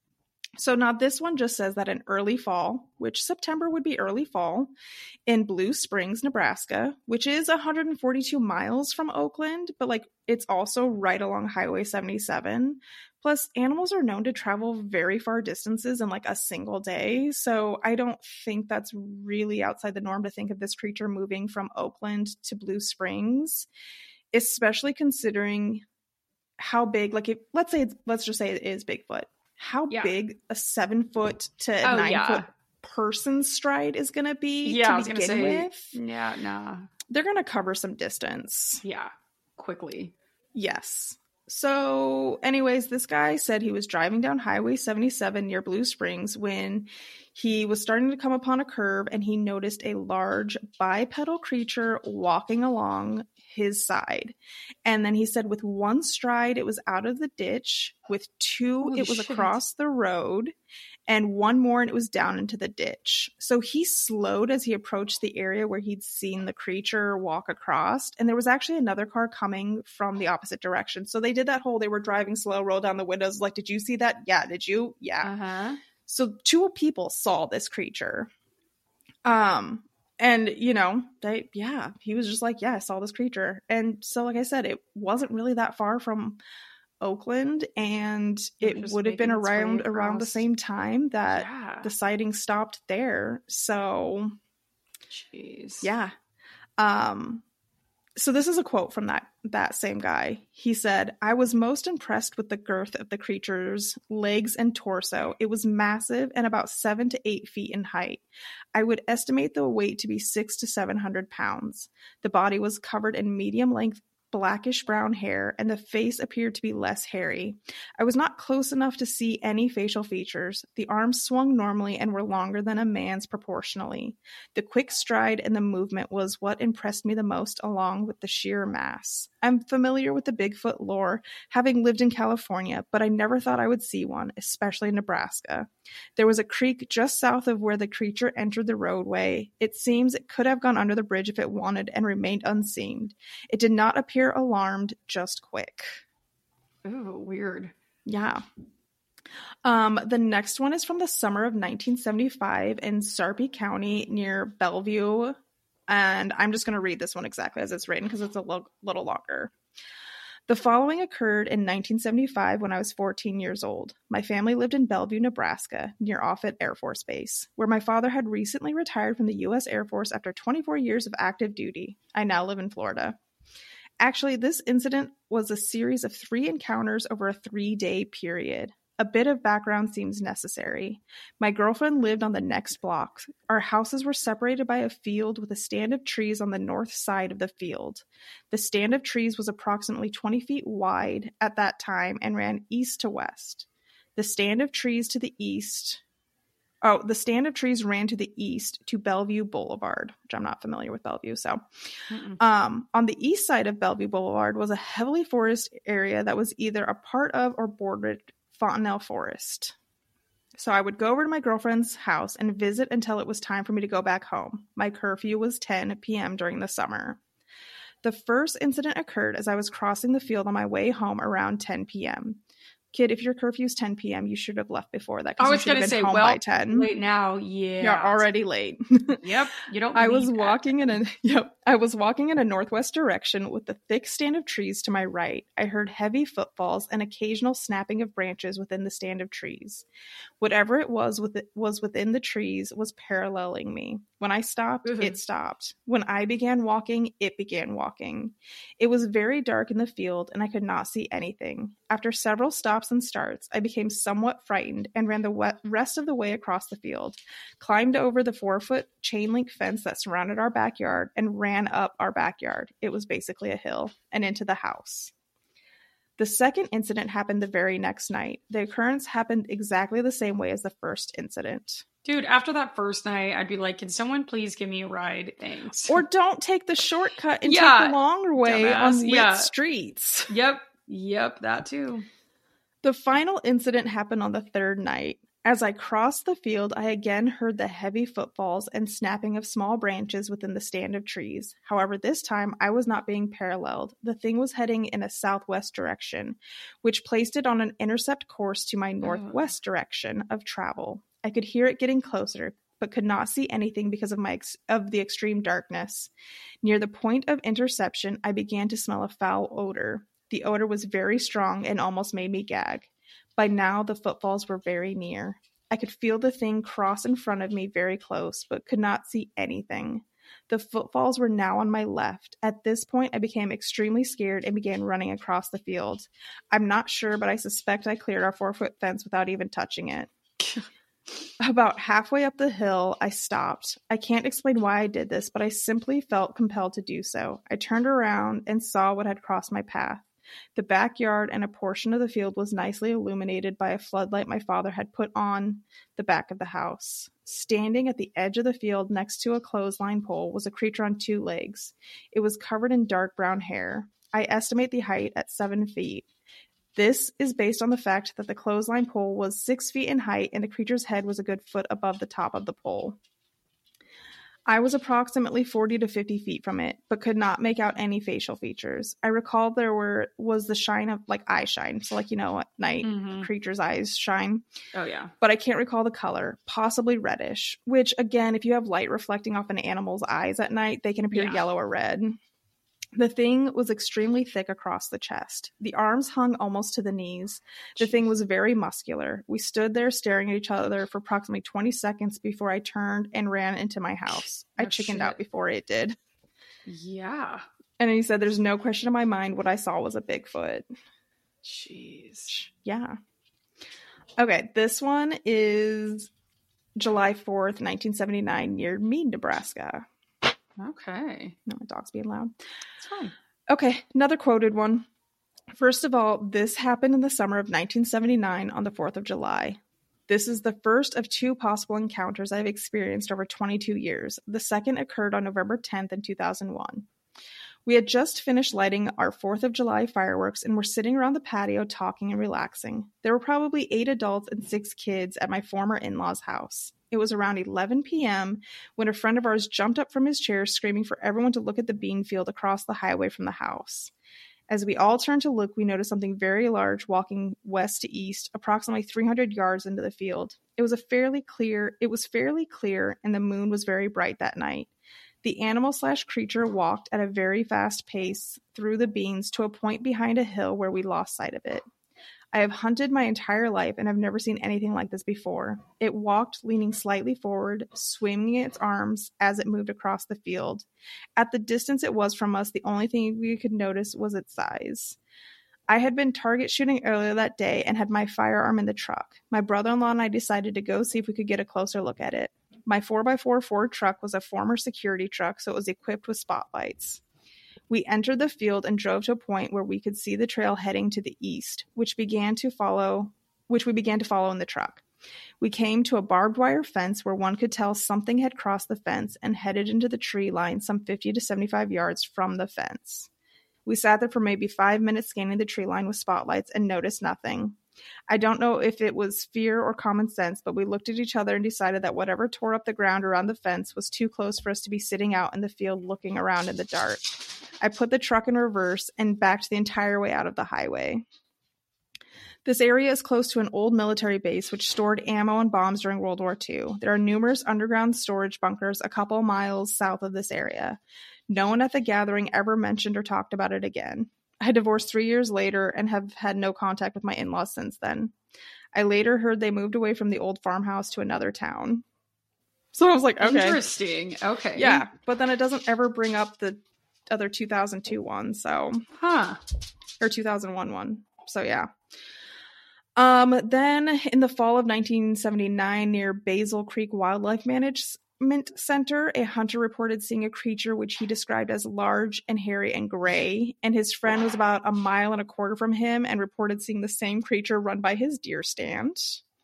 So now this one just says that in early fall, which September would be early fall, in Blue Springs, Nebraska, which is one hundred forty-two miles from Oakland, but like it's also right along Highway seventy-seven. Plus, animals are known to travel very far distances in like a single day. So I don't think that's really outside the norm to think of this creature moving from Oakland to Blue Springs, especially considering how big, like if, let's say, it's, let's just say it is Bigfoot. How Yeah. big a seven foot to Oh, nine yeah. foot person's stride is going to be Yeah, I to was gonna begin say- with. Yeah, nah. They're going to cover some distance. Yeah. Quickly. Yes. So, anyways, this guy said he was driving down Highway seventy-seven near Blue Springs when he was starting to come upon a curve, and he noticed a large bipedal creature walking along his side. And then he said with one stride, it was out of the ditch. With two, Holy it was shit. across the road. And one more, and it was down into the ditch. So he slowed as he approached the area where he'd seen the creature walk across. And there was actually another car coming from the opposite direction. So they did that whole, they were driving slow, roll down the windows. Like, did you see that? Yeah. Did you? Yeah. Uh-huh. So two people saw this creature. Um, and you know, they, yeah, he was just like, yeah, I saw this creature. And so, like I said, it wasn't really that far from Oakland, and it Just would have been making its way around around the across. same time that Yeah. the sighting stopped there. So Jeez. yeah. Um so this is a quote from that that same guy. He said, "I was most impressed with the girth of the creature's legs and torso. It was massive and about seven to eight feet in height. I would estimate the weight to be six to seven hundred pounds. The body was covered in medium length blackish brown hair, and the face appeared to be less hairy. I was not close enough to see any facial features. The arms swung normally and were longer than a man's proportionally. The quick stride and the movement was what impressed me the most, along with the sheer mass. I'm familiar with the Bigfoot lore, having lived in California, but I never thought I would see one, especially in Nebraska. There was a creek just south of where the creature entered the roadway. It seems it could have gone under the bridge if it wanted and remained unseen. It did not appear alarmed, just quick." Ooh, weird. Yeah. Um, the next one is from the summer of nineteen seventy-five in Sarpy County near Bellevue. And I'm just going to read this one exactly as it's written because it's a lo- little longer. "The following occurred in nineteen seventy-five when I was fourteen years old. My family lived in Bellevue, Nebraska, near Offutt Air Force Base, where my father had recently retired from the U S Air Force after twenty-four years of active duty. I now live in Florida. Actually, this incident was a series of three encounters over a three-day period. A bit of background seems necessary. My girlfriend lived on the next block. Our houses were separated by a field with a stand of trees on the north side of the field. The stand of trees was approximately twenty feet wide at that time and ran east to west. The stand of trees to the east... Oh, the stand of trees ran to the east to Bellevue Boulevard, which I'm not familiar with Bellevue. So, Mm-mm. um, on the east side of Bellevue Boulevard was a heavily forested area that was either a part of or bordered Fontanelle Forest. So I would go over to my girlfriend's house and visit until it was time for me to go back home. My curfew was ten p.m. during the summer. The first incident occurred as I was crossing the field on my way home around ten p.m. Kid, if your curfew's ten p.m., you should have left before that. I You was should have going to been say, home well, by ten. late now. Yeah. You're already late. Yep. You don't I was need that. walking in a yep. I was walking in a northwest direction with the thick stand of trees to my right. I heard heavy footfalls and occasional snapping of branches within the stand of trees. Whatever it was with it was within the trees was paralleling me. When I stopped, Mhm. it stopped. When I began walking, it began walking. It was very dark in the field, and I could not see anything. After several stops and starts, I became somewhat frightened and ran the we- rest of the way across the field, climbed over the four-foot chain-link fence that surrounded our backyard, and ran up our backyard. It was basically a hill, and into the house. The second incident happened the very next night. The occurrence happened exactly the same way as the first incident. Dude, after that first night, I'd be like, can someone please give me a ride? Thanks. Or don't take the shortcut and Yeah, take the longer way dumbass. on lit Yeah. streets. Yep. Yep. That too. The final incident happened on the third night. As I crossed the field, I again heard the heavy footfalls and snapping of small branches within the stand of trees. However, this time I was not being paralleled. The thing was heading in a southwest direction, which placed it on an intercept course to my northwest direction of travel. I could hear it getting closer, but could not see anything because of my ex- of the extreme darkness. Near the point of interception, I began to smell a foul odor. The odor was very strong and almost made me gag. By now, the footfalls were very near. I could feel the thing cross in front of me very close, but could not see anything. The footfalls were now on my left. At this point, I became extremely scared and began running across the field. I'm not sure, but I suspect I cleared our four-foot fence without even touching it. About halfway up the hill, I stopped. I can't explain why I did this, but I simply felt compelled to do so. I turned around and saw what had crossed my path. The backyard and a portion of the field was nicely illuminated by a floodlight my father had put on the back of the house. Standing at the edge of the field next to a clothesline pole was a creature on two legs. It was covered in dark brown hair. I estimate the height at seven feet. This is based on the fact that the clothesline pole was six feet in height and the creature's head was a good foot above the top of the pole. I was approximately forty to fifty feet from it, but could not make out any facial features. I recall there were was the shine of, like, eye shine. So, like, you know, at night, Mhm. creatures' eyes shine. Oh, yeah. But I can't recall the color. Possibly reddish, which, again, if you have light reflecting off an animal's eyes at night, they can appear Yeah. yellow or red. The thing was extremely thick across the chest. The arms hung almost to the knees. The thing was very muscular. We stood there staring at each other for approximately twenty seconds before I turned and ran into my house. I Oh, chickened shit. out before it did. Yeah. And he said, there's no question in my mind what I saw was a Bigfoot. Jeez. Yeah. Okay, this one is July fourth, nineteen seventy-nine, near Mead, Nebraska. Okay. No, my dog's being loud. It's fine. Okay, another quoted one. First of all, this happened in the summer of nineteen seventy-nine on the fourth of July. This is the first of two possible encounters I've experienced over twenty-two years. The second occurred on November tenth in two thousand one. We had just finished lighting our fourth of July fireworks and were sitting around the patio talking and relaxing. There were probably eight adults and six kids at my former in-laws' house. It was around eleven p.m. when a friend of ours jumped up from his chair screaming for everyone to look at the bean field across the highway from the house. As we all turned to look, we noticed something very large walking west to east, approximately three hundred yards into the field. It was a fairly clear, it was fairly clear, and the moon was very bright that night. The animal slash creature walked at a very fast pace through the beans to a point behind a hill where we lost sight of it. I have hunted my entire life and have never seen anything like this before. It walked leaning slightly forward, swinging its arms as it moved across the field. At the distance it was from us, the only thing we could notice was its size. I had been target shooting earlier that day and had my firearm in the truck. My brother-in-law and I decided to go see if we could get a closer look at it. My four by four Ford truck was a former security truck, so it was equipped with spotlights. We entered the field and drove to a point where we could see the trail heading to the east, which began to follow, which we began to follow in the truck. We came to a barbed wire fence where one could tell something had crossed the fence and headed into the tree line some fifty to seventy-five yards from the fence. We sat there for maybe five minutes scanning the tree line with spotlights and noticed nothing. I don't know if it was fear or common sense, but we looked at each other and decided that whatever tore up the ground around the fence was too close for us to be sitting out in the field looking around in the dark. I put the truck in reverse and backed the entire way out of the highway. This area is close to an old military base which stored ammo and bombs during World War Two. There are numerous underground storage bunkers a couple miles south of this area. No one at the gathering ever mentioned or talked about it again. I divorced three years later and have had no contact with my in-laws since then. I later heard they moved away from the old farmhouse to another town. So I was like, okay. Interesting. Okay. Yeah, but then it doesn't ever bring up the other two thousand two one, so. Huh. Or two thousand one one. So yeah. Um, then in the fall of nineteen seventy-nine, near Basil Creek Wildlife Management Center, a hunter reported seeing a creature which he described as large and hairy and gray, and his friend was about a mile and a quarter from him and reported seeing the same creature run by his deer stand.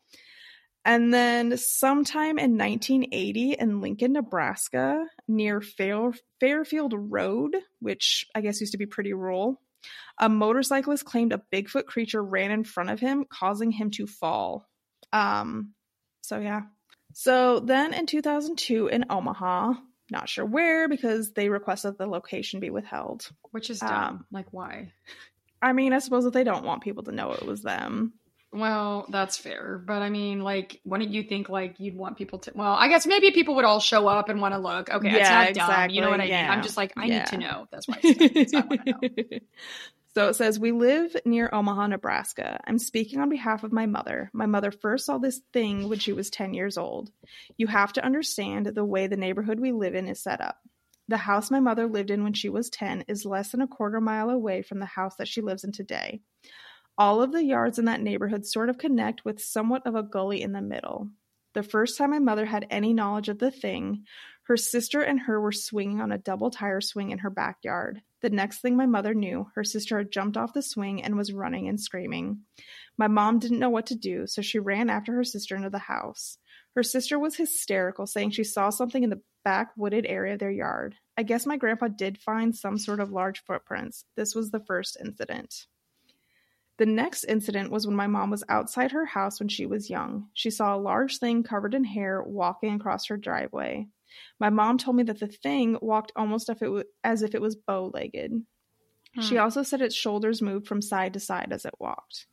And then sometime in nineteen eighty in Lincoln, Nebraska, near Fair- Fairfield Road, which I guess used to be pretty rural, a motorcyclist claimed a Bigfoot creature ran in front of him, causing him to fall. Um, so yeah. So then in two thousand two in Omaha, not sure where because they requested the location be withheld. Which is dumb. Um, like, why? I mean, I suppose that they don't want people to know it was them. Well, that's fair. But I mean, like, wouldn't you think, like, you'd want people to... Well, I guess maybe people would all show up and want to look. Okay, yeah, it's not exactly. dumb. You know what I yeah. mean? I'm just like, I yeah. need to know. That's why it's dumb. I want to know. So it says, we live near Omaha, Nebraska. I'm speaking on behalf of my mother. My mother first saw this thing when she was ten years old. You have to understand the way the neighborhood we live in is set up. The house my mother lived in when she was ten is less than a quarter mile away from the house that she lives in today. All of the yards in that neighborhood sort of connect with somewhat of a gully in the middle. The first time my mother had any knowledge of the thing, her sister and her were swinging on a double tire swing in her backyard. The next thing my mother knew, her sister had jumped off the swing and was running and screaming. My mom didn't know what to do, so she ran after her sister into the house. Her sister was hysterical, saying she saw something in the back wooded area of their yard. I guess my grandpa did find some sort of large footprints. This was the first incident. The next incident was when my mom was outside her house when she was young. She saw a large thing covered in hair walking across her driveway. My mom told me that the thing walked almost as if it was bow-legged. Hmm. She also said its shoulders moved from side to side as it walked.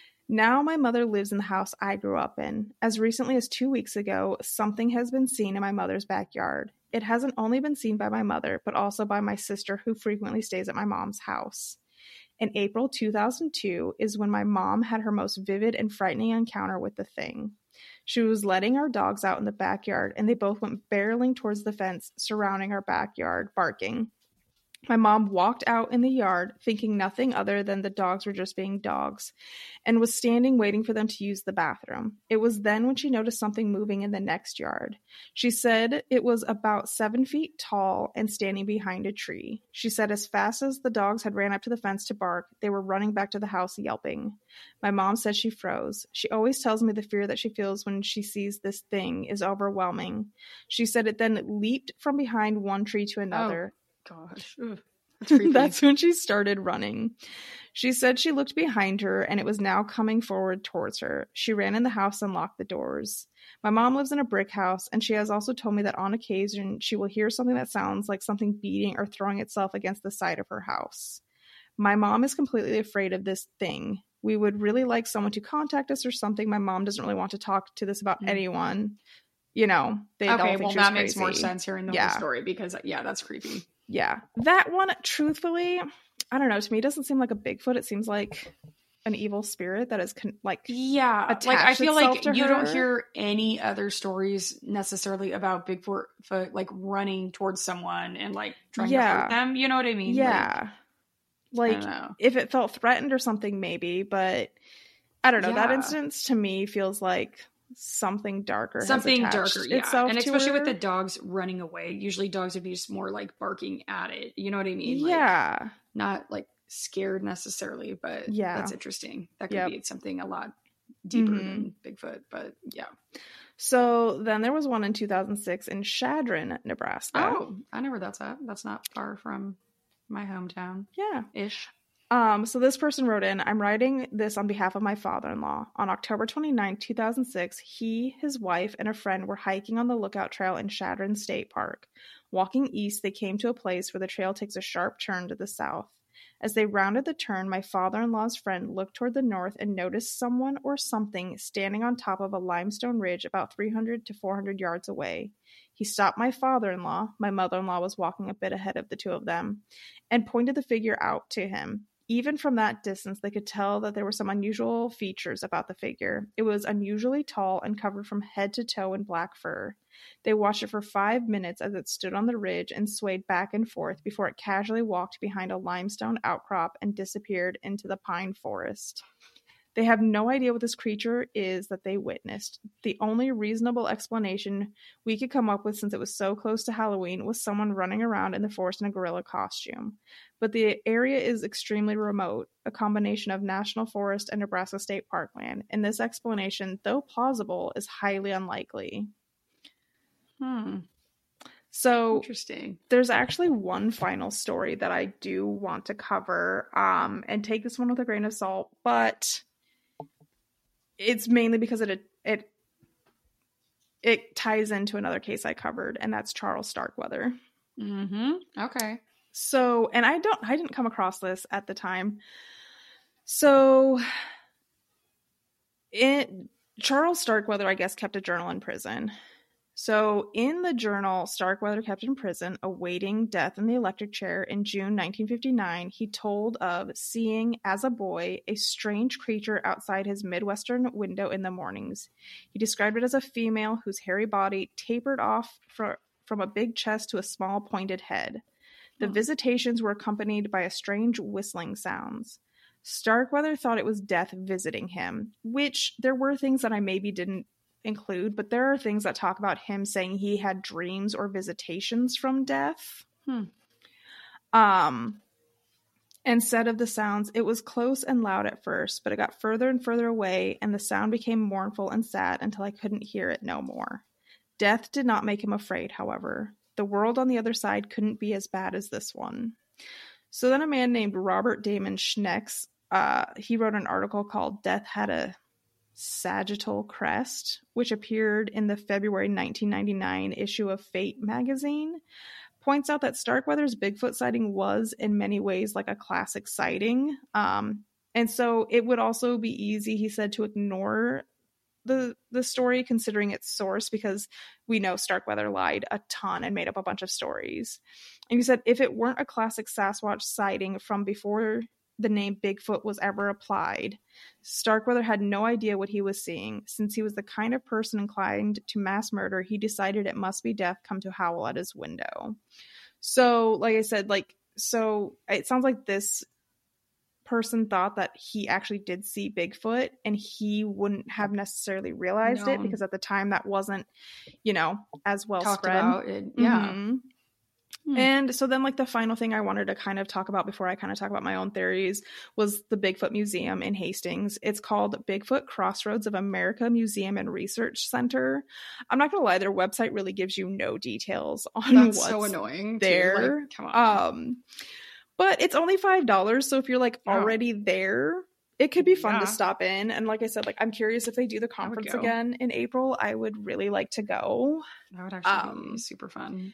Now my mother lives in the house I grew up in. As recently as two weeks ago, something has been seen in my mother's backyard. It hasn't only been seen by my mother, but also by my sister, who frequently stays at my mom's house. In April two thousand two is when my mom had her most vivid and frightening encounter with the thing. She was letting our dogs out in the backyard, and they both went barreling towards the fence surrounding our backyard, barking. My mom walked out in the yard, thinking nothing other than the dogs were just being dogs, and was standing waiting for them to use the bathroom. It was then when she noticed something moving in the next yard. She said it was about seven feet tall and standing behind a tree. She said as fast as the dogs had ran up to the fence to bark, they were running back to the house yelping. My mom said she froze. She always tells me the fear that she feels when she sees this thing is overwhelming. She said it then leaped from behind one tree to another. Oh. Gosh. Ugh, that's creepy. That's when she started running. She said she looked behind her and it was now coming forward towards her. She ran in the house and locked the doors. My mom lives in a brick house, and she has also told me that on occasion she will hear something that sounds like something beating or throwing itself against the side of her house. My mom is completely afraid of this thing. We would really like someone to contact us or something. My mom doesn't really want to talk to this about mm. anyone. You know, they okay, all think well, she was that makes crazy. more sense hearing the yeah. whole story because, yeah, that's creepy. Yeah. That one, truthfully, I don't know. To me, it doesn't seem like a Bigfoot. It seems like an evil spirit that is con- like yeah. Like I feel like you her. don't hear any other stories necessarily about Bigfoot like running towards someone and like trying yeah. to hurt them. You know what I mean? Yeah. Like, like if it felt threatened or something, maybe. But I don't know. Yeah. That instance to me feels like something darker something has darker yeah and especially her. With the dogs running away, usually dogs would be just more like barking at it, you know what I mean? Yeah, like, not like scared necessarily, but yeah, that's interesting. That could yep. be something a lot deeper mm-hmm. than Bigfoot, but yeah. So then there was one in two thousand six in Chadron, Nebraska. Oh, I know where that's at. That's not far from my hometown. Yeah, ish. Um, so this person wrote in, I'm writing this on behalf of my father-in-law. On October twenty-ninth, two thousand six, he, his wife, and a friend were hiking on the Lookout Trail in Chadron State Park. Walking east, they came to a place where the trail takes a sharp turn to the south. As they rounded the turn, my father-in-law's friend looked toward the north and noticed someone or something standing on top of a limestone ridge about three hundred to four hundred yards away. He stopped my father-in-law, my mother-in-law was walking a bit ahead of the two of them, and pointed the figure out to him. Even from that distance, they could tell that there were some unusual features about the figure. It was unusually tall and covered from head to toe in black fur. They watched it for five minutes as it stood on the ridge and swayed back and forth before it casually walked behind a limestone outcrop and disappeared into the pine forest. They have no idea what this creature is that they witnessed. The only reasonable explanation we could come up with, since it was so close to Halloween, was someone running around in the forest in a gorilla costume. But the area is extremely remote, a combination of national forest and Nebraska State Parkland, and this explanation, though plausible, is highly unlikely. Hmm. So Interesting. There's actually one final story that I do want to cover, um, and take this one with a grain of salt, but it's mainly because it it it ties into another case I covered, and that's Charles Starkweather. Mm-hmm. Okay. So, and I don't, I didn't come across this at the time. So, it Charles Starkweather, I guess, kept a journal in prison. So, in the journal Starkweather kept in prison, awaiting death in the electric chair in June nineteen fifty-nine, he told of seeing, as a boy, a strange creature outside his Midwestern window in the mornings. He described it as a female whose hairy body tapered off for, from a big chest to a small pointed head. The hmm. visitations were accompanied by a strange whistling sounds. Starkweather thought it was death visiting him, which there were things that I maybe didn't include, but there are things that talk about him saying he had dreams or visitations from death. Hmm. Um, and said of the sounds, it was close and loud at first, but it got further and further away, and the sound became mournful and sad until I couldn't hear it no more. Death did not make him afraid, however. The world on the other side couldn't be as bad as this one. So then a man named Robert Damon Schnex, uh, he wrote an article called Death Had a Sagittal Crest, which appeared in the February nineteen ninety-nine issue of Fate magazine, points out that Starkweather's Bigfoot sighting was in many ways like a classic sighting. Um, and so it would also be easy, he said, to ignore the the story considering its source, because we know Starkweather lied a ton and made up a bunch of stories. And he said if it weren't a classic Sasquatch sighting from before the name Bigfoot was ever applied, Starkweather had no idea what he was seeing. Since he was the kind of person inclined to mass murder, he decided it must be death come to howl at his window. So, like I said, like, so it sounds like this person thought that he actually did see Bigfoot, and he wouldn't have necessarily realized no. it, because at the time that wasn't, you know, as well Talked spread. About it. Yeah. Mm-hmm. Hmm. And so then, like, the final thing I wanted to kind of talk about before I kind of talk about my own theories was the Bigfoot Museum in Hastings. It's called Bigfoot Crossroads of America Museum and Research Center. I'm not gonna lie, their website really gives you no details on That's what's so annoying there. Like, come on. Um, but it's only five dollars, so if you're like yeah. already there, it could be fun yeah. to stop in. And like I said, like I'm curious if they do the conference again in April. I would really like to go. That would actually um, be super fun.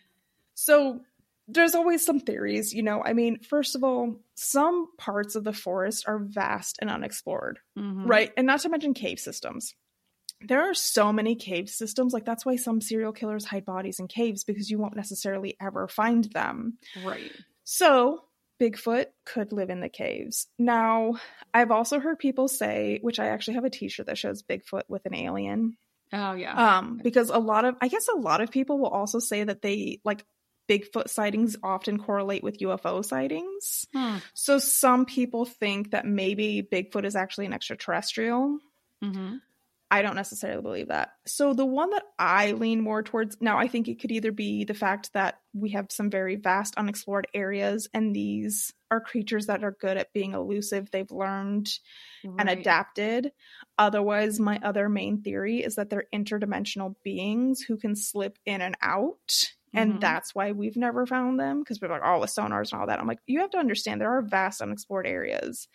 So there's always some theories, you know. I mean, first of all, some parts of the forest are vast and unexplored, mm-hmm. right? And not to mention cave systems. There are so many cave systems. Like, that's why some serial killers hide bodies in caves, because you won't necessarily ever find them. Right. So Bigfoot could live in the caves. Now, I've also heard people say, which I actually have a t-shirt that shows Bigfoot with an alien. Oh, yeah. Um, because a lot of, I guess a lot of people will also say that they, like, Bigfoot sightings often correlate with U F O sightings. Hmm. So some people think that maybe Bigfoot is actually an extraterrestrial. Mm-hmm. I don't necessarily believe that. So the one that I lean more towards, now I think it could either be the fact that we have some very vast unexplored areas, and these are creatures that are good at being elusive. They've learned right. and adapted. Otherwise, my other main theory is that they're interdimensional beings who can slip in and out. And mm-hmm. that's why we've never found them, because we're like, oh, with sonars and all that. I'm like, you have to understand there are vast unexplored areas.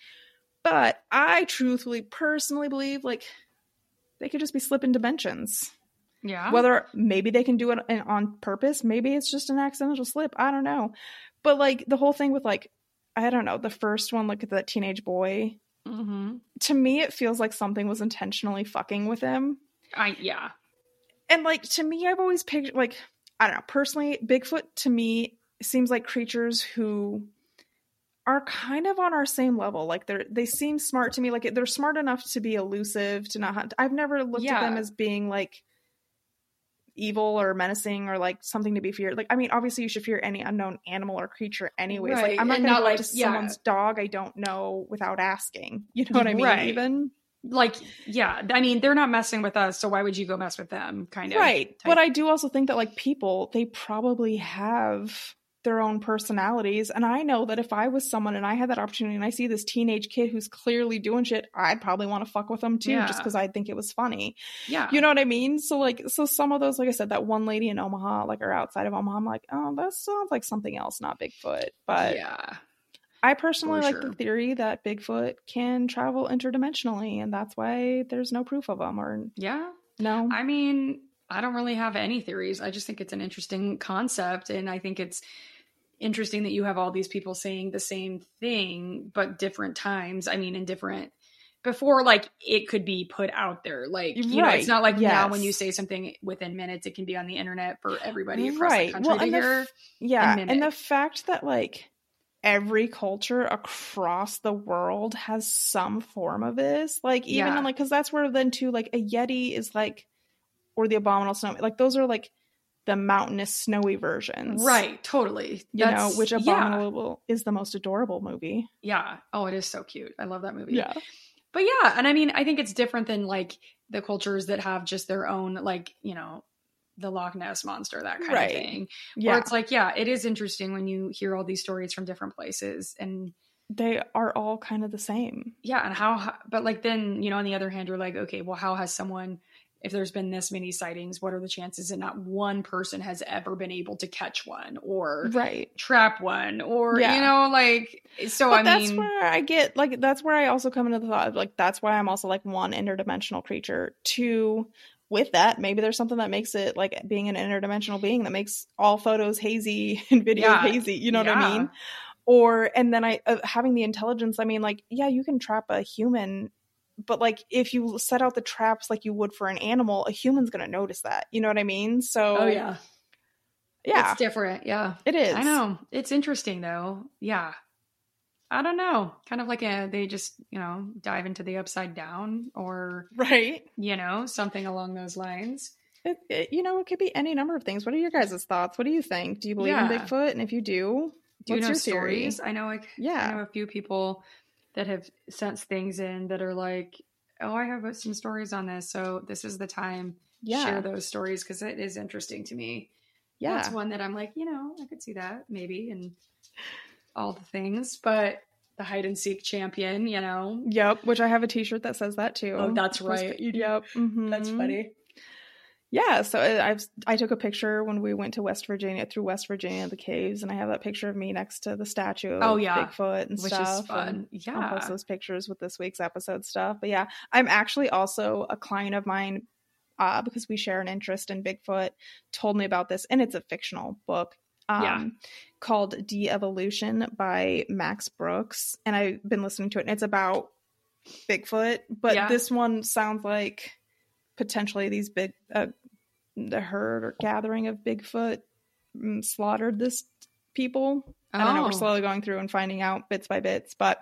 But I truthfully, personally believe, like, they could just be slipping dimensions. Yeah. Whether maybe they can do it on purpose. Maybe it's just an accidental slip. I don't know. But, like, the whole thing with, like, I don't know, the first one, look at that teenage boy. Mm-hmm. To me, it feels like something was intentionally fucking with him. I yeah. And like, to me, I've always pictured, like, I don't know, personally, Bigfoot to me seems like creatures who are kind of on our same level. Like, they're they seem smart to me. Like, they're smart enough to be elusive, to not hunt. I've never looked Yeah. at them as being like evil or menacing or like something to be feared. Like, I mean, obviously you should fear any unknown animal or creature anyways. Right. Like, I'm not And gonna not go like- up to yeah. someone's dog I don't know without asking. You know what I mean? Right. Even Like, yeah, I mean, they're not messing with us, so why would you go mess with them? Kind of. right. type. But I do also think that like people, they probably have their own personalities. And I know that if I was someone and I had that opportunity and I see this teenage kid who's clearly doing shit, I'd probably want to fuck with them too, Yeah. just because I think it was funny. Yeah. You know what I mean? So like, so some of those, like I said, that one lady in Omaha, like, or outside of Omaha, I'm like, oh, that sounds like something else, not Bigfoot. But yeah. I personally For like sure. the theory that Bigfoot can travel interdimensionally, and that's why there's no proof of them, or Yeah. no. I mean, I don't really have any theories. I just think it's an interesting concept. And I think it's interesting that you have all these people saying the same thing, but different times. I mean, in different, before like it could be put out there. Like, you know, Right, it's not like now yes. when you say something within minutes, it can be on the internet for everybody across Right. the country Well, to and the hear. f- yeah, mimic. and the fact that like every culture across the world has some form of this, like even Yeah. in, like, because that's where then too, like a Yeti is like, or the abominable snow, like those are like the mountainous snowy versions, Right. Totally. You That's- know, which yeah. Abominable is the most adorable movie. Yeah. Oh, it is so cute. I love that movie. Yeah. But yeah, and I mean, I think it's different than like the cultures that have just their own, like, you know, the Loch Ness monster, that kind Right. of thing. Yeah. Where it's like, yeah, it is interesting when you hear all these stories from different places. And They are all kind of the same. yeah, and how, but like then, you know, on the other hand, you're like, okay, well, how has someone, if there's been this many sightings, what are the chances that not one person has ever been able to catch one or Right. trap one or, Yeah. you know, like, so But I that's mean, where I get, like, that's where I also come into the thought of, like, that's why I'm also, like, one, interdimensional creature. Two, with that, maybe there's something that makes it, like, being an interdimensional being that makes all photos hazy and videos Yeah. hazy. You know what I Yeah. mean? Or, and then I, uh, having the intelligence, I mean, like, yeah, you can trap a human, but, like, if you set out the traps like you would for an animal, a human's going to notice that. You know what I mean? So, oh yeah, yeah, it's different. Yeah. it is. I know. It's interesting though. Yeah. I don't know. Kind of like a, they just, you know, dive into the upside down or, Right? you know, something along those lines. It, it, you know, it could be any number of things. What are your guys' thoughts? What do you think? Do you believe in Yeah. Bigfoot? And if you do, Do you what's know your theory? stories? I know like, Yeah. I know a few people that have sent things in that are like, oh, I have some stories on this. So this is the time to Yeah. share those stories because it is interesting to me. Yeah. That's one that I'm like, you know, I could see that maybe and all the things, but the hide and seek champion, you know. Yep. Which I have a T-shirt that says that too. Oh, that's Post- right. You do. Yep. mhm. That's funny. Yeah. So I- I've I took a picture when we went to West Virginia, through West Virginia, the caves, and I have that picture of me next to the statue of Oh, yeah. Bigfoot and Which stuff. is fun. and I'll Yeah. post those pictures with this week's episode stuff. But yeah, I'm actually also a client of mine, uh, because we share an interest in Bigfoot, told me about this, and it's a fictional book. Um, Yeah. called De-Evolution by Max Brooks, and I've been listening to it, and it's about Bigfoot, but Yeah. this one sounds like potentially these big uh, the herd or gathering of Bigfoot mm, slaughtered this people. I don't know, we're Oh. slowly going through and finding out bits by bits, but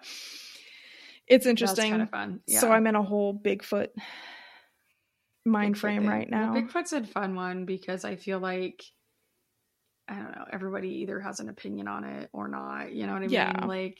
it's interesting. That's kind of fun. Yeah. So I'm in a whole Bigfoot mind Bigfoot frame thing. right now. Well, Bigfoot's a fun one because I feel like I don't know, everybody either has an opinion on it or not. You know what I Yeah. mean? Like,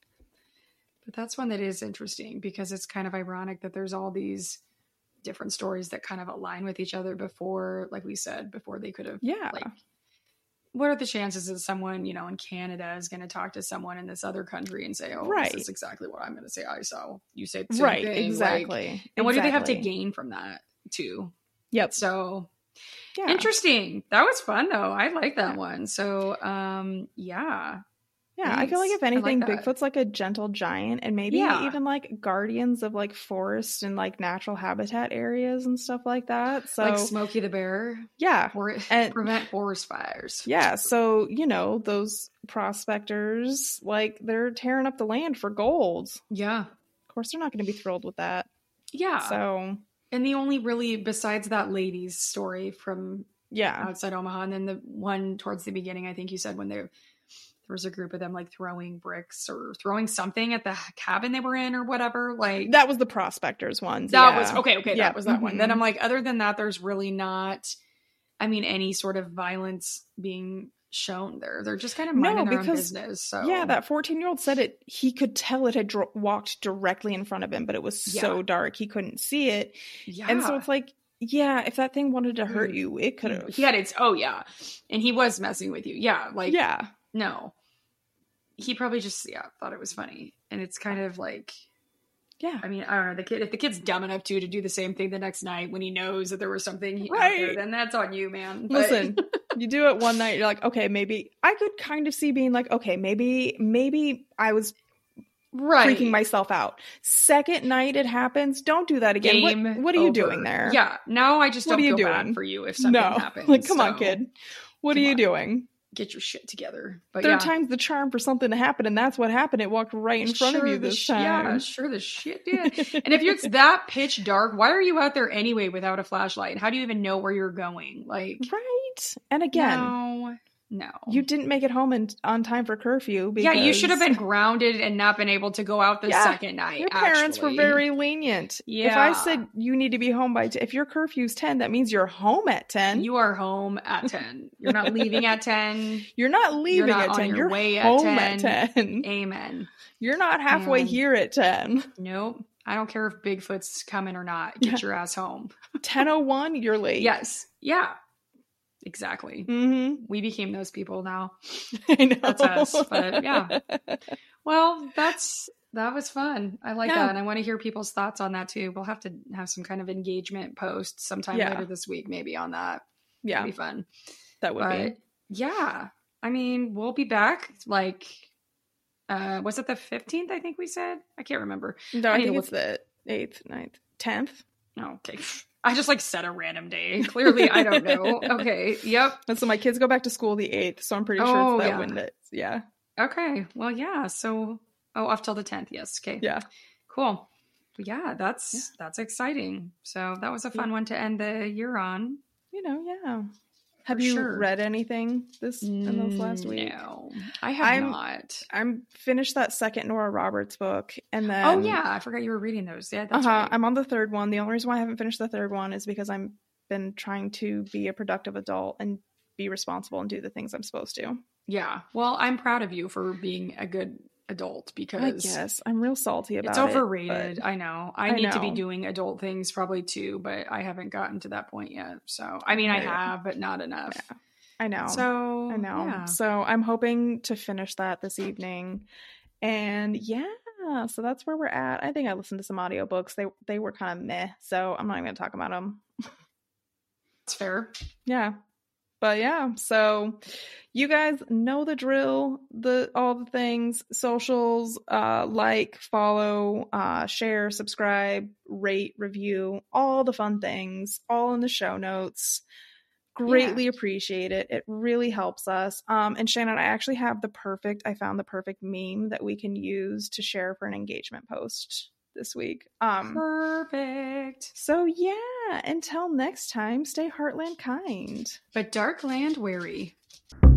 but that's one that is interesting because it's kind of ironic that there's all these different stories that kind of align with each other before, like we said, before they could have. Yeah. Like, what are the chances that someone, you know, in Canada is going to talk to someone in this other country and say, "Oh, Right. this is exactly what I'm going to say. I saw you say the same Right, thing." Like, exactly. and what do they have to Exactly. gain from that too? Yep. So Yeah. interesting. That was fun though. I like that one. So um yeah. Yeah, I feel like Thanks. if I like anything, that. Bigfoot's like a gentle giant, and maybe Yeah. even like guardians of like forest and like natural habitat areas and stuff like that. So Like Smokey the Bear. yeah, Or and prevent forest fires. yeah, so you know those prospectors, like they're tearing up the land for gold. Yeah. Of course, they're not going to be thrilled with that. Yeah. So And the only really, besides that lady's story from yeah, outside Omaha, and then the one towards the beginning, I think you said when they, there was a group of them like throwing bricks or throwing something at the cabin they were in or whatever. Like that was the prospectors ones. that yeah. was okay. Okay, Yeah. that was that mm-hmm. one. Then I'm like, other than that, there's really not. I mean, any sort of violence being shown there. They're just kind of minding No, their because own business. So yeah, that fourteen year old said it. He could tell it had dr- walked directly in front of him, but it was so Yeah. dark he couldn't see it. yeah. And so it's like, yeah, if that thing wanted to hurt Mm. you, it could have. He had its. Oh yeah, and he was messing with you. Yeah, like Yeah, no, he probably just yeah thought it was funny, and it's kind of like. yeah. I mean, I don't know. The kid, if the kid's dumb enough to to do the same thing the next night when he knows that there was something out Right. there, then that's on you, man. But- Listen, you do it one night, you're like, okay, maybe I could kind of see being like, okay, maybe, maybe I was right? freaking myself out. Second night it happens, don't do that again. What, Game what are you over. doing there? Yeah. Now I just What don't are you feel doing? bad for you if something no, happens. like, come on, so kid. What come are you on. doing? Get your shit together. But Third yeah. time's the charm for something to happen, and that's what happened. It walked right in front Sure of you the this sh- time. Yeah, sure the shit did. And if it's that pitch dark, why are you out there anyway without a flashlight? How do you even know where you're going? Like, Right. And again, no, no. you didn't make it home in, on time for curfew. Because Yeah, you should have been grounded and not been able to go out the Yeah, second night. Your parents actually. were very lenient. Yeah. If I said you need to be home by, t- if your curfew's ten, that means you're home at ten. You are home at ten. You're not leaving at ten. You're not leaving not at on ten. your You're way at home ten. at ten. Amen. You're not halfway Man. here at ten. Nope. I don't care if Bigfoot's coming or not. Get Yeah. your ass home. ten oh one, you're late. Yes. Yeah. Exactly. Mm-hmm. We became those people now. I know. That's us, but yeah. Well, that's that was fun. I like Yeah. that. And I want to hear people's thoughts on that too. We'll have to have some kind of engagement post sometime Yeah. later this week, maybe on that. Yeah, It'd be fun. that would But be. yeah. I mean, we'll be back like uh was it the fifteenth, I think we said? I can't remember. No, I I need think to it's the eighth, ninth, tenth. Oh, okay. I just like set a random day. Clearly, I don't know. Okay. Yep. And so my kids go back to school the eighth, so I'm pretty sure Oh, it's that yeah. when it. Yeah, Okay. Well, yeah. So, oh, off till the tenth. Yes. Okay. yeah. Cool. But yeah, that's Yeah. that's exciting. So that was a fun one to end the year on. You know, yeah. Have For you sure. read anything this in this last week? No, I have I'm- not. I'm finished that second Nora Roberts book, and then Oh yeah, I forgot you were reading those. Yeah, that's uh-huh, right. I'm on the third one. The only reason why I haven't finished the third one is because I'm been trying to be a productive adult and be responsible and do the things I'm supposed to. Yeah. Well, I'm proud of you for being a good adult I because guess I'm real salty about it's it. overrated. but- I know. I I need to be know. doing adult things probably too, but I haven't gotten to that point yet. So I mean, I Right. have, but not enough. Yeah. I know. So I know. yeah. So I'm hoping to finish that this evening. And yeah, so that's where we're at. I think I listened to some audiobooks. They they were kind of meh, so I'm not even going to talk about them. It's fair. Yeah. But yeah, so you guys know the drill, the all the things, socials, uh like, follow, uh share, subscribe, rate, review, all the fun things, all in the show notes. Greatly appreciate it. It really helps us. Um and Shannon, I actually have the perfect I found the perfect meme that we can use to share for an engagement post this week. Um Perfect. so yeah, until next time, stay Heartland kind. But Darkland wary.